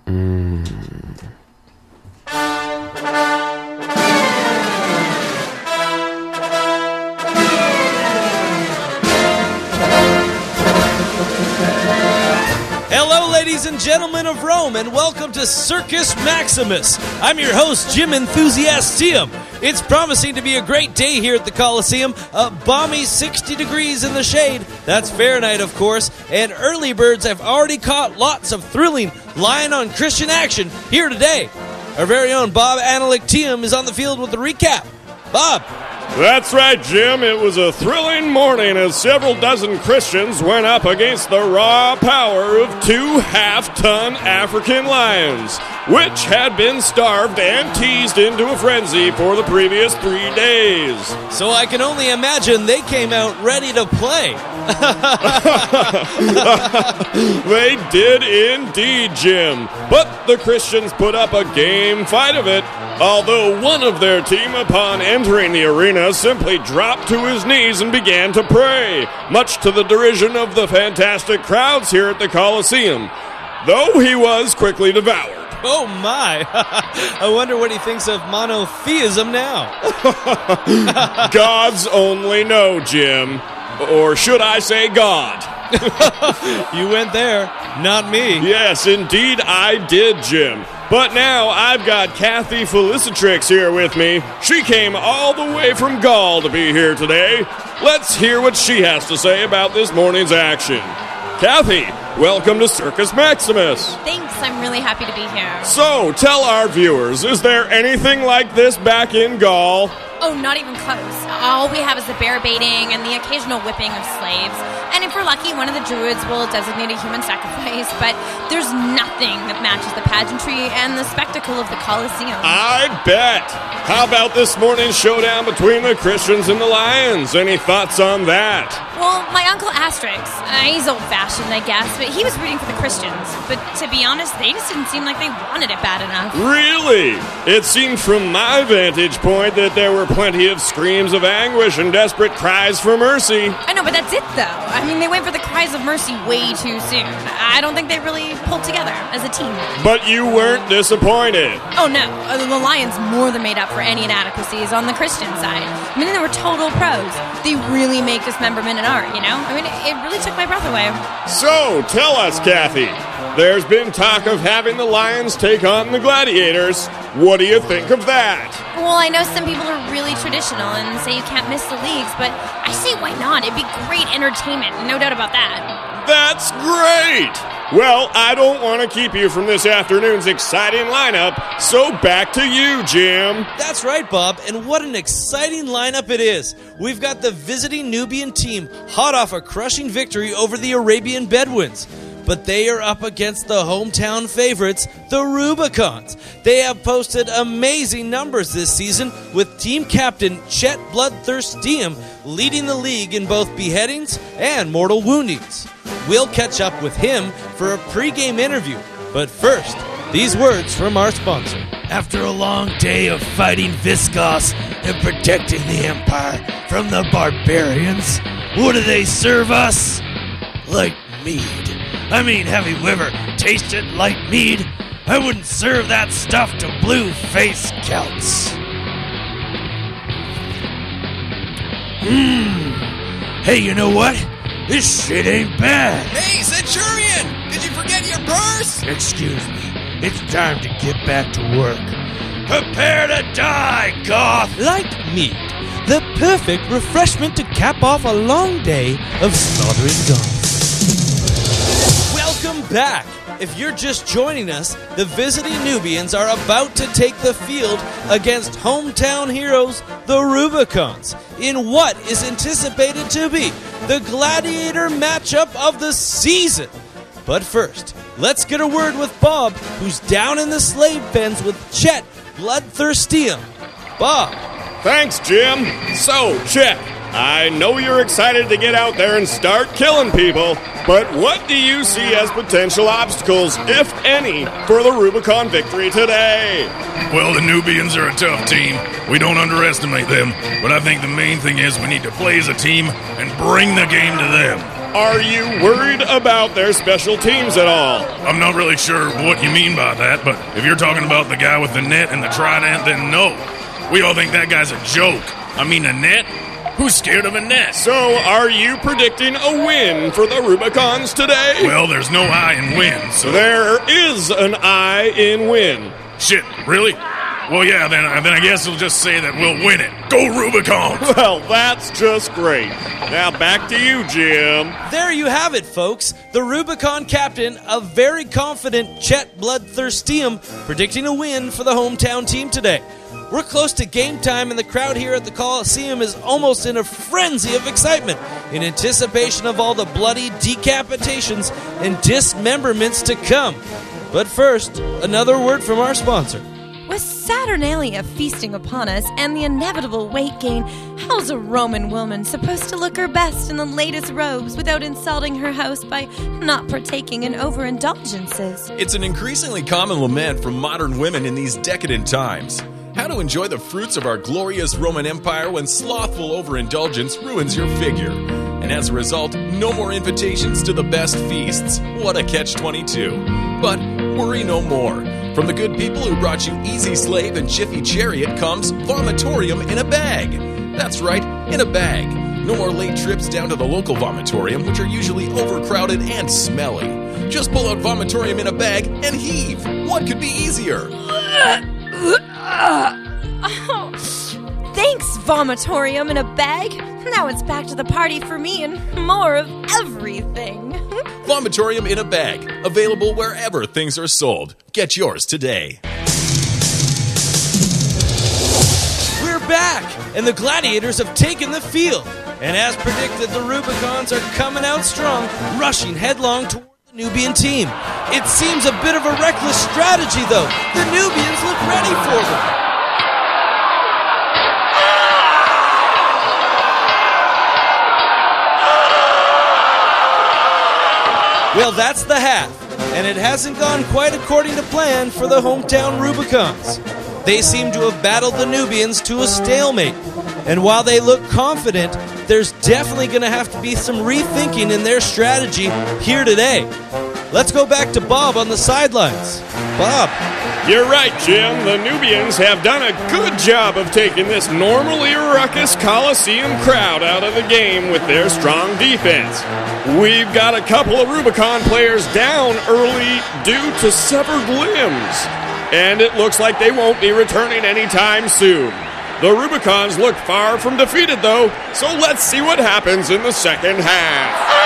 Hello, ladies and gentlemen of Rome, and welcome to Circus Maximus. I'm your host, Jim Enthusiastium. It's promising to be a great day here at the Coliseum. A balmy sixty degrees in the shade. That's Fahrenheit, of course. And early birds have already caught lots of thrilling Lion on Christian action here today. Our very own Bob Analictium is on the field with the recap. Bob.
That's right, Jim. It was a thrilling morning as several dozen Christians went up against the raw power of two half-ton African lions, which had been starved and teased into a frenzy for the previous three days.
So I can only imagine they came out ready to play.
They did indeed, Jim. But the Christians put up a game fight of it, although one of their team, upon entering the arena, simply dropped to his knees and began to pray, much to the derision of the fantastic crowds here at the Coliseum, though he was quickly devoured.
Oh my! I wonder what he thinks of monotheism now.
Gods only know, Jim. Or should I say God?
You went there, not me.
Yes, indeed I did, Jim. But now I've got Kathy Felicitrix here with me. She came all the way from Gaul to be here today. Let's hear what she has to say about this morning's action. Kathy, welcome to Circus Maximus.
Thanks, I'm really happy to be here.
So, tell our viewers, is there anything like this back in Gaul?
Oh, not even close. All we have is the bear baiting and the occasional whipping of slaves. And if we're lucky, one of the druids will designate a human sacrifice, but there's nothing that matches the pageantry and the spectacle of the Colosseum.
I bet. How about this morning's showdown between the Christians and the Lions? Any thoughts on that?
Well, my uncle Asterix, uh, he's old-fashioned, I guess, but he was rooting for the Christians. But to be honest, they just didn't seem like they wanted it bad enough.
Really? It seemed from my vantage point that there were plenty of screams of anguish and desperate cries for mercy.
I know, but that's it, though. I mean, they went for the cries of mercy way too soon. I don't think they really pulled together as a team.
But you weren't disappointed.
Oh, no. Uh, The Lions more than made up for any inadequacies on the Christian side. I mean, they were total pros. They really make dismemberment an art, you know? I mean, it really took my breath away.
So, tell us, Kathy. There's been talk of having the Lions take on the Gladiators. What do you think of that?
Well, I know some people are really traditional and say you can't miss the leagues, but I say why not? It'd be great entertainment, no doubt about that.
That's great! Well, I don't want to keep you from this afternoon's exciting lineup, so back to you, Jim.
That's right, Bob, and what an exciting lineup it is. We've got the visiting Nubian team hot off a crushing victory over the Arabian Bedouins. But they are up against the hometown favorites, the Rubicons. They have posted amazing numbers this season, with team captain Chet Bloodthirst Diem leading the league in both beheadings and mortal woundings. We'll catch up with him for a pregame interview. But first, these words from our sponsor.
After a long day of fighting Viscos and protecting the Empire from the barbarians, what do they serve us? Like mead. I mean, have you ever tasted light mead? I wouldn't serve that stuff to blue-faced Celts. Mmm. Hey, you know what? This shit ain't bad.
Hey, Centurion! Did you forget your purse?
Excuse me. It's time to get back to work. Prepare to die, Goth!
Light mead, the perfect refreshment to cap off a long day of slaughtering Goths. Welcome back. If you're just joining us, the visiting Nubians are about to take the field against hometown heroes, the Rubicons, in what is anticipated to be the gladiator matchup of the season. But first, let's get a word with Bob, who's down in the slave pens with Chet Bloodthirstium. Bob.
Thanks, Jim. So, Chet, I know you're excited to get out there and start killing people, but what do you see as potential obstacles, if any, for the Rubicon victory today?
Well, the Nubians are a tough team. We don't underestimate them, but I think the main thing is we need to play as a team and bring the game to them.
Are you worried about their special teams at all?
I'm not really sure what you mean by that, but if you're talking about the guy with the net and the trident, then no. We all think that guy's a joke. I mean, a net? Who's scared of a net?
So, are you predicting a win for the Rubicons today?
Well, there's no I in win, so...
There is an I in win.
Shit, really? Well, yeah, then, then I guess we'll just say that we'll win it. Go Rubicons!
Well, that's just great. Now, back to you, Jim.
There you have it, folks. The Rubicon captain, a very confident Chet Bloodthirstium, predicting a win for the hometown team today. We're close to game time, and the crowd here at the Coliseum is almost in a frenzy of excitement in anticipation of all the bloody decapitations and dismemberments to come. But first, another word from our sponsor.
With Saturnalia feasting upon us and the inevitable weight gain, how's a Roman woman supposed to look her best in the latest robes without insulting her host by not partaking in overindulgences?
It's an increasingly common lament from modern women in these decadent times. How to enjoy the fruits of our glorious Roman Empire when slothful overindulgence ruins your figure. And as a result, no more invitations to the best feasts. What a catch twenty-two. But worry no more. From the good people who brought you Easy Slave and Jiffy Chariot comes Vomitorium in a bag. That's right, in a bag. No more late trips down to the local vomitorium, which are usually overcrowded and smelly. Just pull out Vomitorium in a bag and heave. What could be easier?
Oh, thanks, Vomitorium in a bag. Now it's back to the party for me and more of everything.
Vomitorium in a bag. Available wherever things are sold. Get yours today.
We're back, and the Gladiators have taken the field. And as predicted, the Rubicons are coming out strong, rushing headlong toward the Nubian team. It seems a bit of a reckless strategy, though. The Nubians look ready for them. Well, that's the half, and it hasn't gone quite according to plan for the hometown Rubicons. They seem to have battled the Nubians to a stalemate, and while they look confident, there's definitely going to have to be some rethinking in their strategy here today. Let's go back to Bob on the sidelines. Bob.
You're right, Jim. The Nubians have done a good job of taking this normally ruckus Coliseum crowd out of the game with their strong defense. We've got a couple of Rubicon players down early due to severed limbs, and it looks like they won't be returning anytime soon. The Rubicons look far from defeated, though, so let's see what happens in the second half.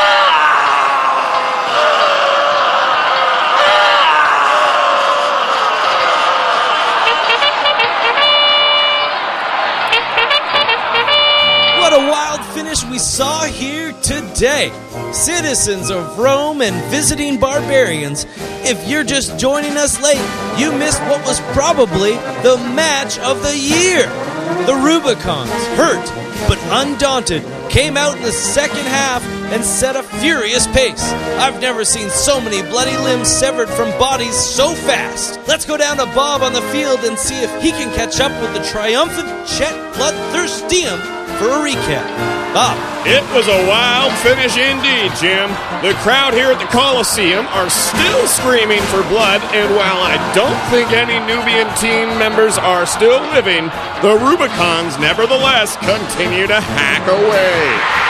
What a wild finish we saw here today. Citizens of Rome and visiting barbarians, if you're just joining us late, you missed what was probably the match of the year. The Rubicons, hurt but undaunted, came out in the second half and set a furious pace. I've never seen so many bloody limbs severed from bodies so fast. Let's go down to Bob on the field and see if he can catch up with the triumphant Chet Bloodthirstium for a recap. Bob.
It was a wild finish indeed, Jim. The crowd here at the Coliseum are still screaming for blood, and while I don't think any Nubian team members are still living, the Rubicons nevertheless continue to hack away.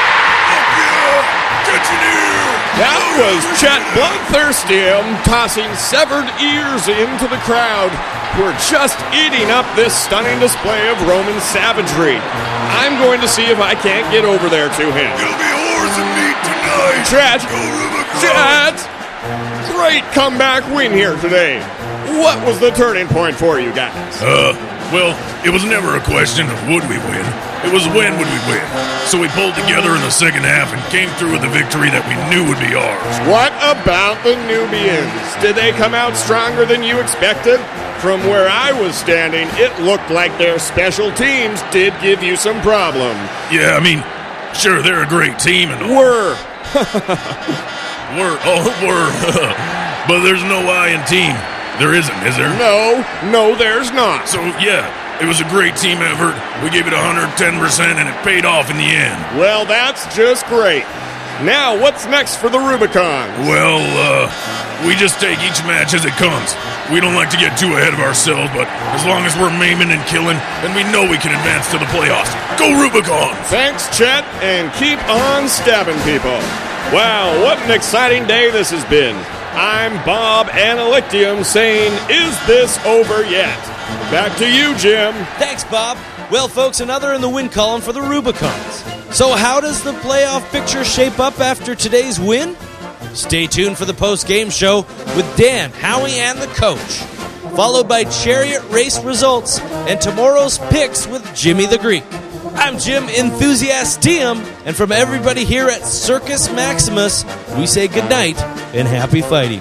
That was Chet Bloodthirstium tossing severed ears into the crowd, who are just eating up this stunning display of Roman savagery. I'm going to see if I can't get over there to him.
You'll be whores and meat tonight.
Chet!
Go Rubicon!
Chet! great comeback win here today. What was the turning point for you guys?
Uh, well, it was never a question of would we win. It was when would we win. So we pulled together in the second half and came through with a victory that we knew would be ours.
What about the Nubians? Did they come out stronger than you expected? From where I was standing, it looked like their special teams did give you some problem.
Yeah, I mean, sure, they're a great team and all.
Were.
Were. Oh, were. But there's no I in team. There isn't, is there?
No, no, there's not.
So, yeah, it was a great team effort. We gave it one hundred ten percent, and it paid off in the end.
Well, that's just great. Now, what's next for the Rubicons?
Well, uh, we just take each match as it comes. We don't like to get too ahead of ourselves, but as long as we're maiming and killing, then we know we can advance to the playoffs. Go Rubicons!
Thanks, Chet, and keep on stabbing people. Wow, what an exciting day this has been. I'm Bob Analictium saying, is this over yet? Back to you, Jim.
Thanks, Bob. Well, folks, another in the win column for the Rubicons. So how does the playoff picture shape up after today's win? Stay tuned for the post-game show with Dan, Howie, and the coach, followed by Chariot race results and tomorrow's picks with Jimmy the Greek. I'm Jim Enthusiastium, and from everybody here at Circus Maximus, we say goodnight and happy fighting.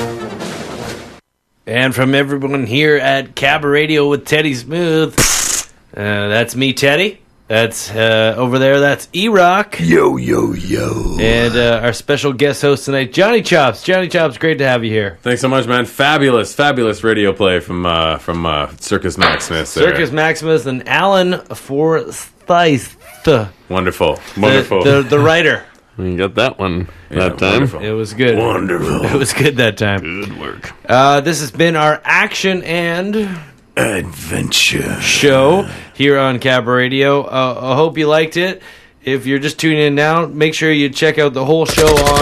And from everyone here at Cabaret Radio with Teddy Smooth, uh, that's me, Teddy. That's uh, over there, that's E-Rock.
Yo, yo, yo.
And uh, our special guest host tonight, Johnny Chops. Johnny Chops, great to have you here.
Thanks so much, man. Fabulous, fabulous radio play from uh, from uh, Circus Maximus. there.
Circus Maximus and Alan Forsyth.
Wonderful, wonderful.
The, the, the writer.
You got that one
Yeah,
that time.
wonderful.
It was good.
Wonderful.
It was good that time.
Good work.
Uh, this has been our action and
adventure
show here on Cabaret Radio. Uh, I hope you liked it. If you're just tuning in now, make sure you check out the whole show on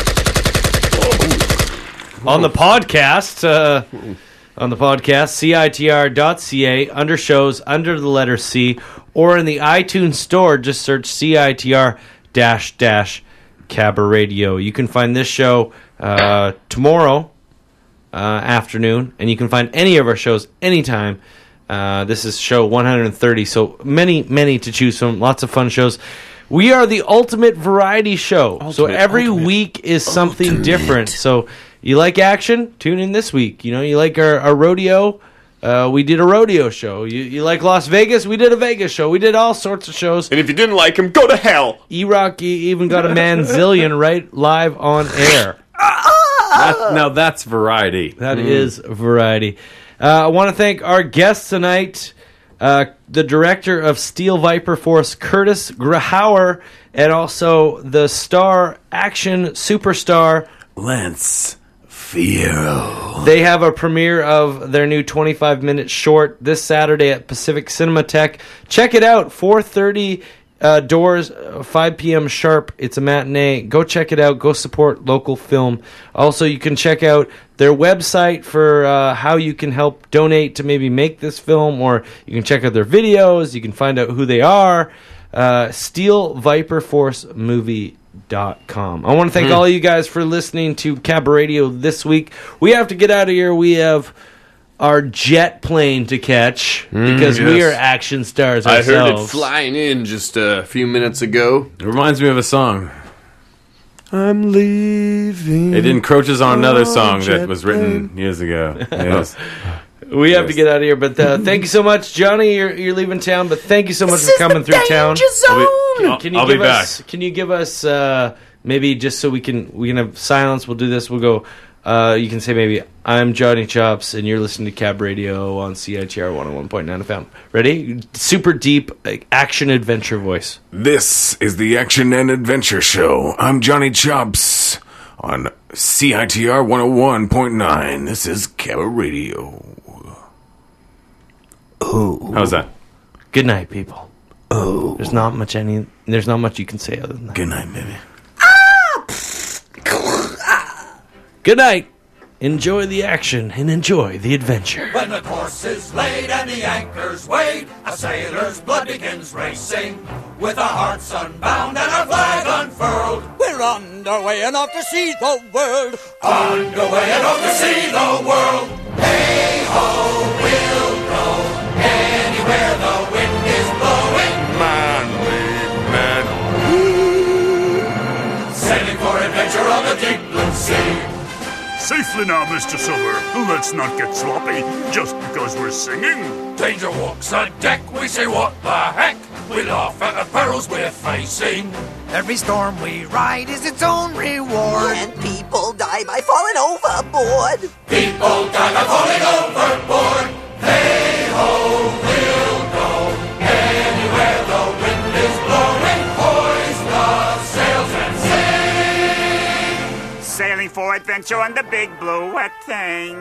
on the podcast. Uh, on the podcast, C I T R dot C A, under shows, under the letter C, or in the iTunes store, just search C I T R dash dash Cabaret Radio. You can find this show uh, tomorrow uh, afternoon, and you can find any of our shows anytime. Uh, this is show one hundred thirty, so many, many to choose from. Lots of fun shows. We are the ultimate variety show,
Ultimate,
so every
ultimate,
week is something
ultimate.
different. So you like action? Tune in this week. You know, you like our, our rodeo? Uh, we did a rodeo show. You, you like Las Vegas? We did a Vegas show. We did all sorts of shows.
And if you didn't like him, go to hell.
E-Rock even got a manzillion right live on air.
That, now that's variety.
That is variety. Uh, I want to thank our guests tonight, uh, the director of Steel Viper Force, Curtis Grahauer, and also the star action superstar,
Lance Fierro.
They have a premiere of their new twenty-five minute short this Saturday at Pacific Cinematheque. Check it out, four thirty uh, doors, uh, five p.m. sharp. It's a matinee. Go check it out. Go support local film. Also, you can check out their website for uh, how you can help donate to maybe make this film, or you can check out their videos. You can find out who they are. Uh, Steel Viper Force Movie. Dot com. I want to thank
Hmm.
all of you guys for listening to Cabaret Radio this week. We have to get out of here. We have our jet plane to catch because we
yes.
are action stars
I
ourselves.
heard it flying in just a few minutes ago.
It reminds me of a song.
I'm leaving.
It encroaches on another song
jet
that was written years ago. Yes.
We have to get out of here, but uh, thank you so much, Johnny. You're, you're leaving town, but thank you so much for coming through town.
I'll be, I'll,
Can you
I'll
give
be back.
us? Can you give us uh, maybe just so we can we can have silence? We'll do this. We'll go. Uh, you can say maybe I'm Johnny Chops, and you're listening to Cab Radio on C I T R one oh one point nine F M. Ready? Super deep like, action adventure voice.
This is the Action and Adventure Show. I'm Johnny Chops on C I T R one oh one point nine. This is Cabaret Radio.
Oh.
How's that?
Good night, people.
Oh.
There's not much any. There's not much you can say other than that.
Good night, baby.
Good night. Enjoy the action and enjoy the adventure.
When the course is laid and the anchors weighed, a sailor's blood begins racing. With our hearts unbound and our flag unfurled, we're We're underway and off to see the world.
Underway and off to see the world. Hey ho, we'll go anywhere the wind is blowing.
Man-made man.
Sailing for adventure on the deep blue sea.
Safely now, Mister Silver. Let's not get sloppy just because we're singing.
Danger walks on deck, we say what the heck. We laugh at the perils we're facing.
Every storm we ride is its own reward.
And people die by falling overboard. People die by falling overboard. Hey ho, we'll go anywhere the wind is blowing. Hoist the sails and sing.
Sailing for adventure on the big blue wet thing.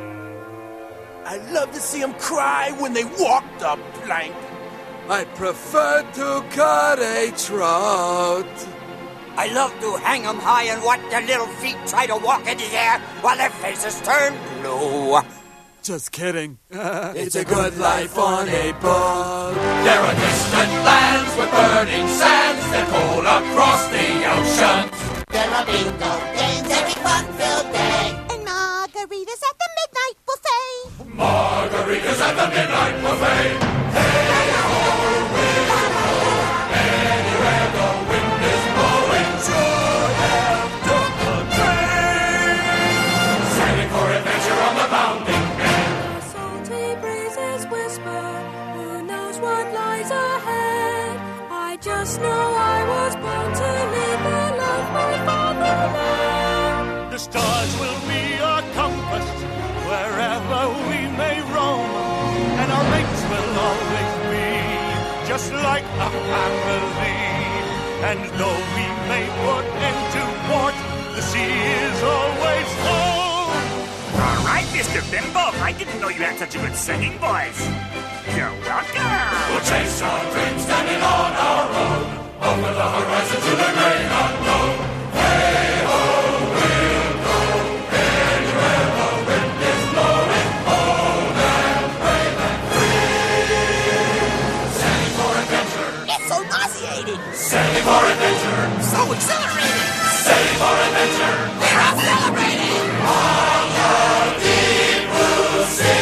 I love to see them cry when they walk the plank.
I prefer to cut a trout.
I love to hang 'em high and watch their little feet try to walk in the air while their faces turn blue.
Just kidding. It's a good life on a boat. There are distant lands with burning sands that pull across the ocean.
There are bingo games every fun-filled day. And margaritas at the midnight buffet.
Margaritas at the midnight buffet. Hey ho, we'll go anywhere the wind is blowing. Sure have took the train. Sailing for adventure on the bounding main.
Salty breezes whisper, who knows what lies ahead. I just know I was born to lead the life my father led.
The stars will be our compass wherever we may roam, and our mates will always be just like a family. And though we may put into port, the sea is always home.
All right, Mister Bimbo, I didn't know you had such a good singing voice. You're welcome.
We'll chase our dreams standing on our road, over the horizon to the great unknown. Hey ho, we'll go anywhere the wind is blowing. Bold and brave and free. Sailing for adventure.
It's so nauseating.
Sailing for adventure.
So exhilarating.
Sailing for adventure.
We're all celebrating.
On the deep blue sea.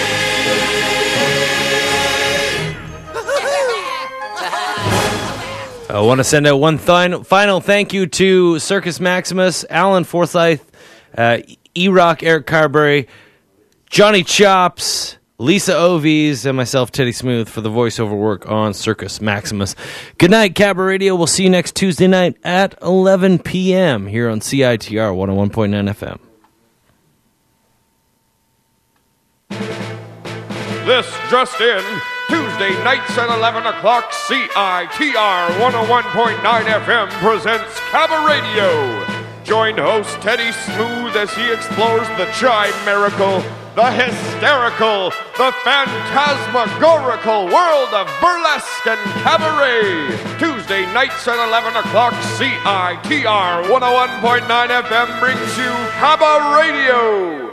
I want to send out one th- final thank you to Circus Maximus, Alan Forsyth, uh, E-Rock, Eric Carberry, Johnny Chops, Lisa Ovies, and myself, Teddy Smooth, for the voiceover work on Circus Maximus. Good night, Cabaret Radio. We'll see you next Tuesday night at eleven p.m. here on C I T R one oh one point nine F M.
This just in, Tuesday nights at eleven o'clock, C I T R one oh one point nine F M presents Cabaret Radio. Join host Teddy Smooth as he explores the chimerical, the hysterical, the phantasmagorical world of burlesque and cabaret. Tuesday nights at eleven o'clock, C I T R one oh one point nine F M brings you Cabaret Radio.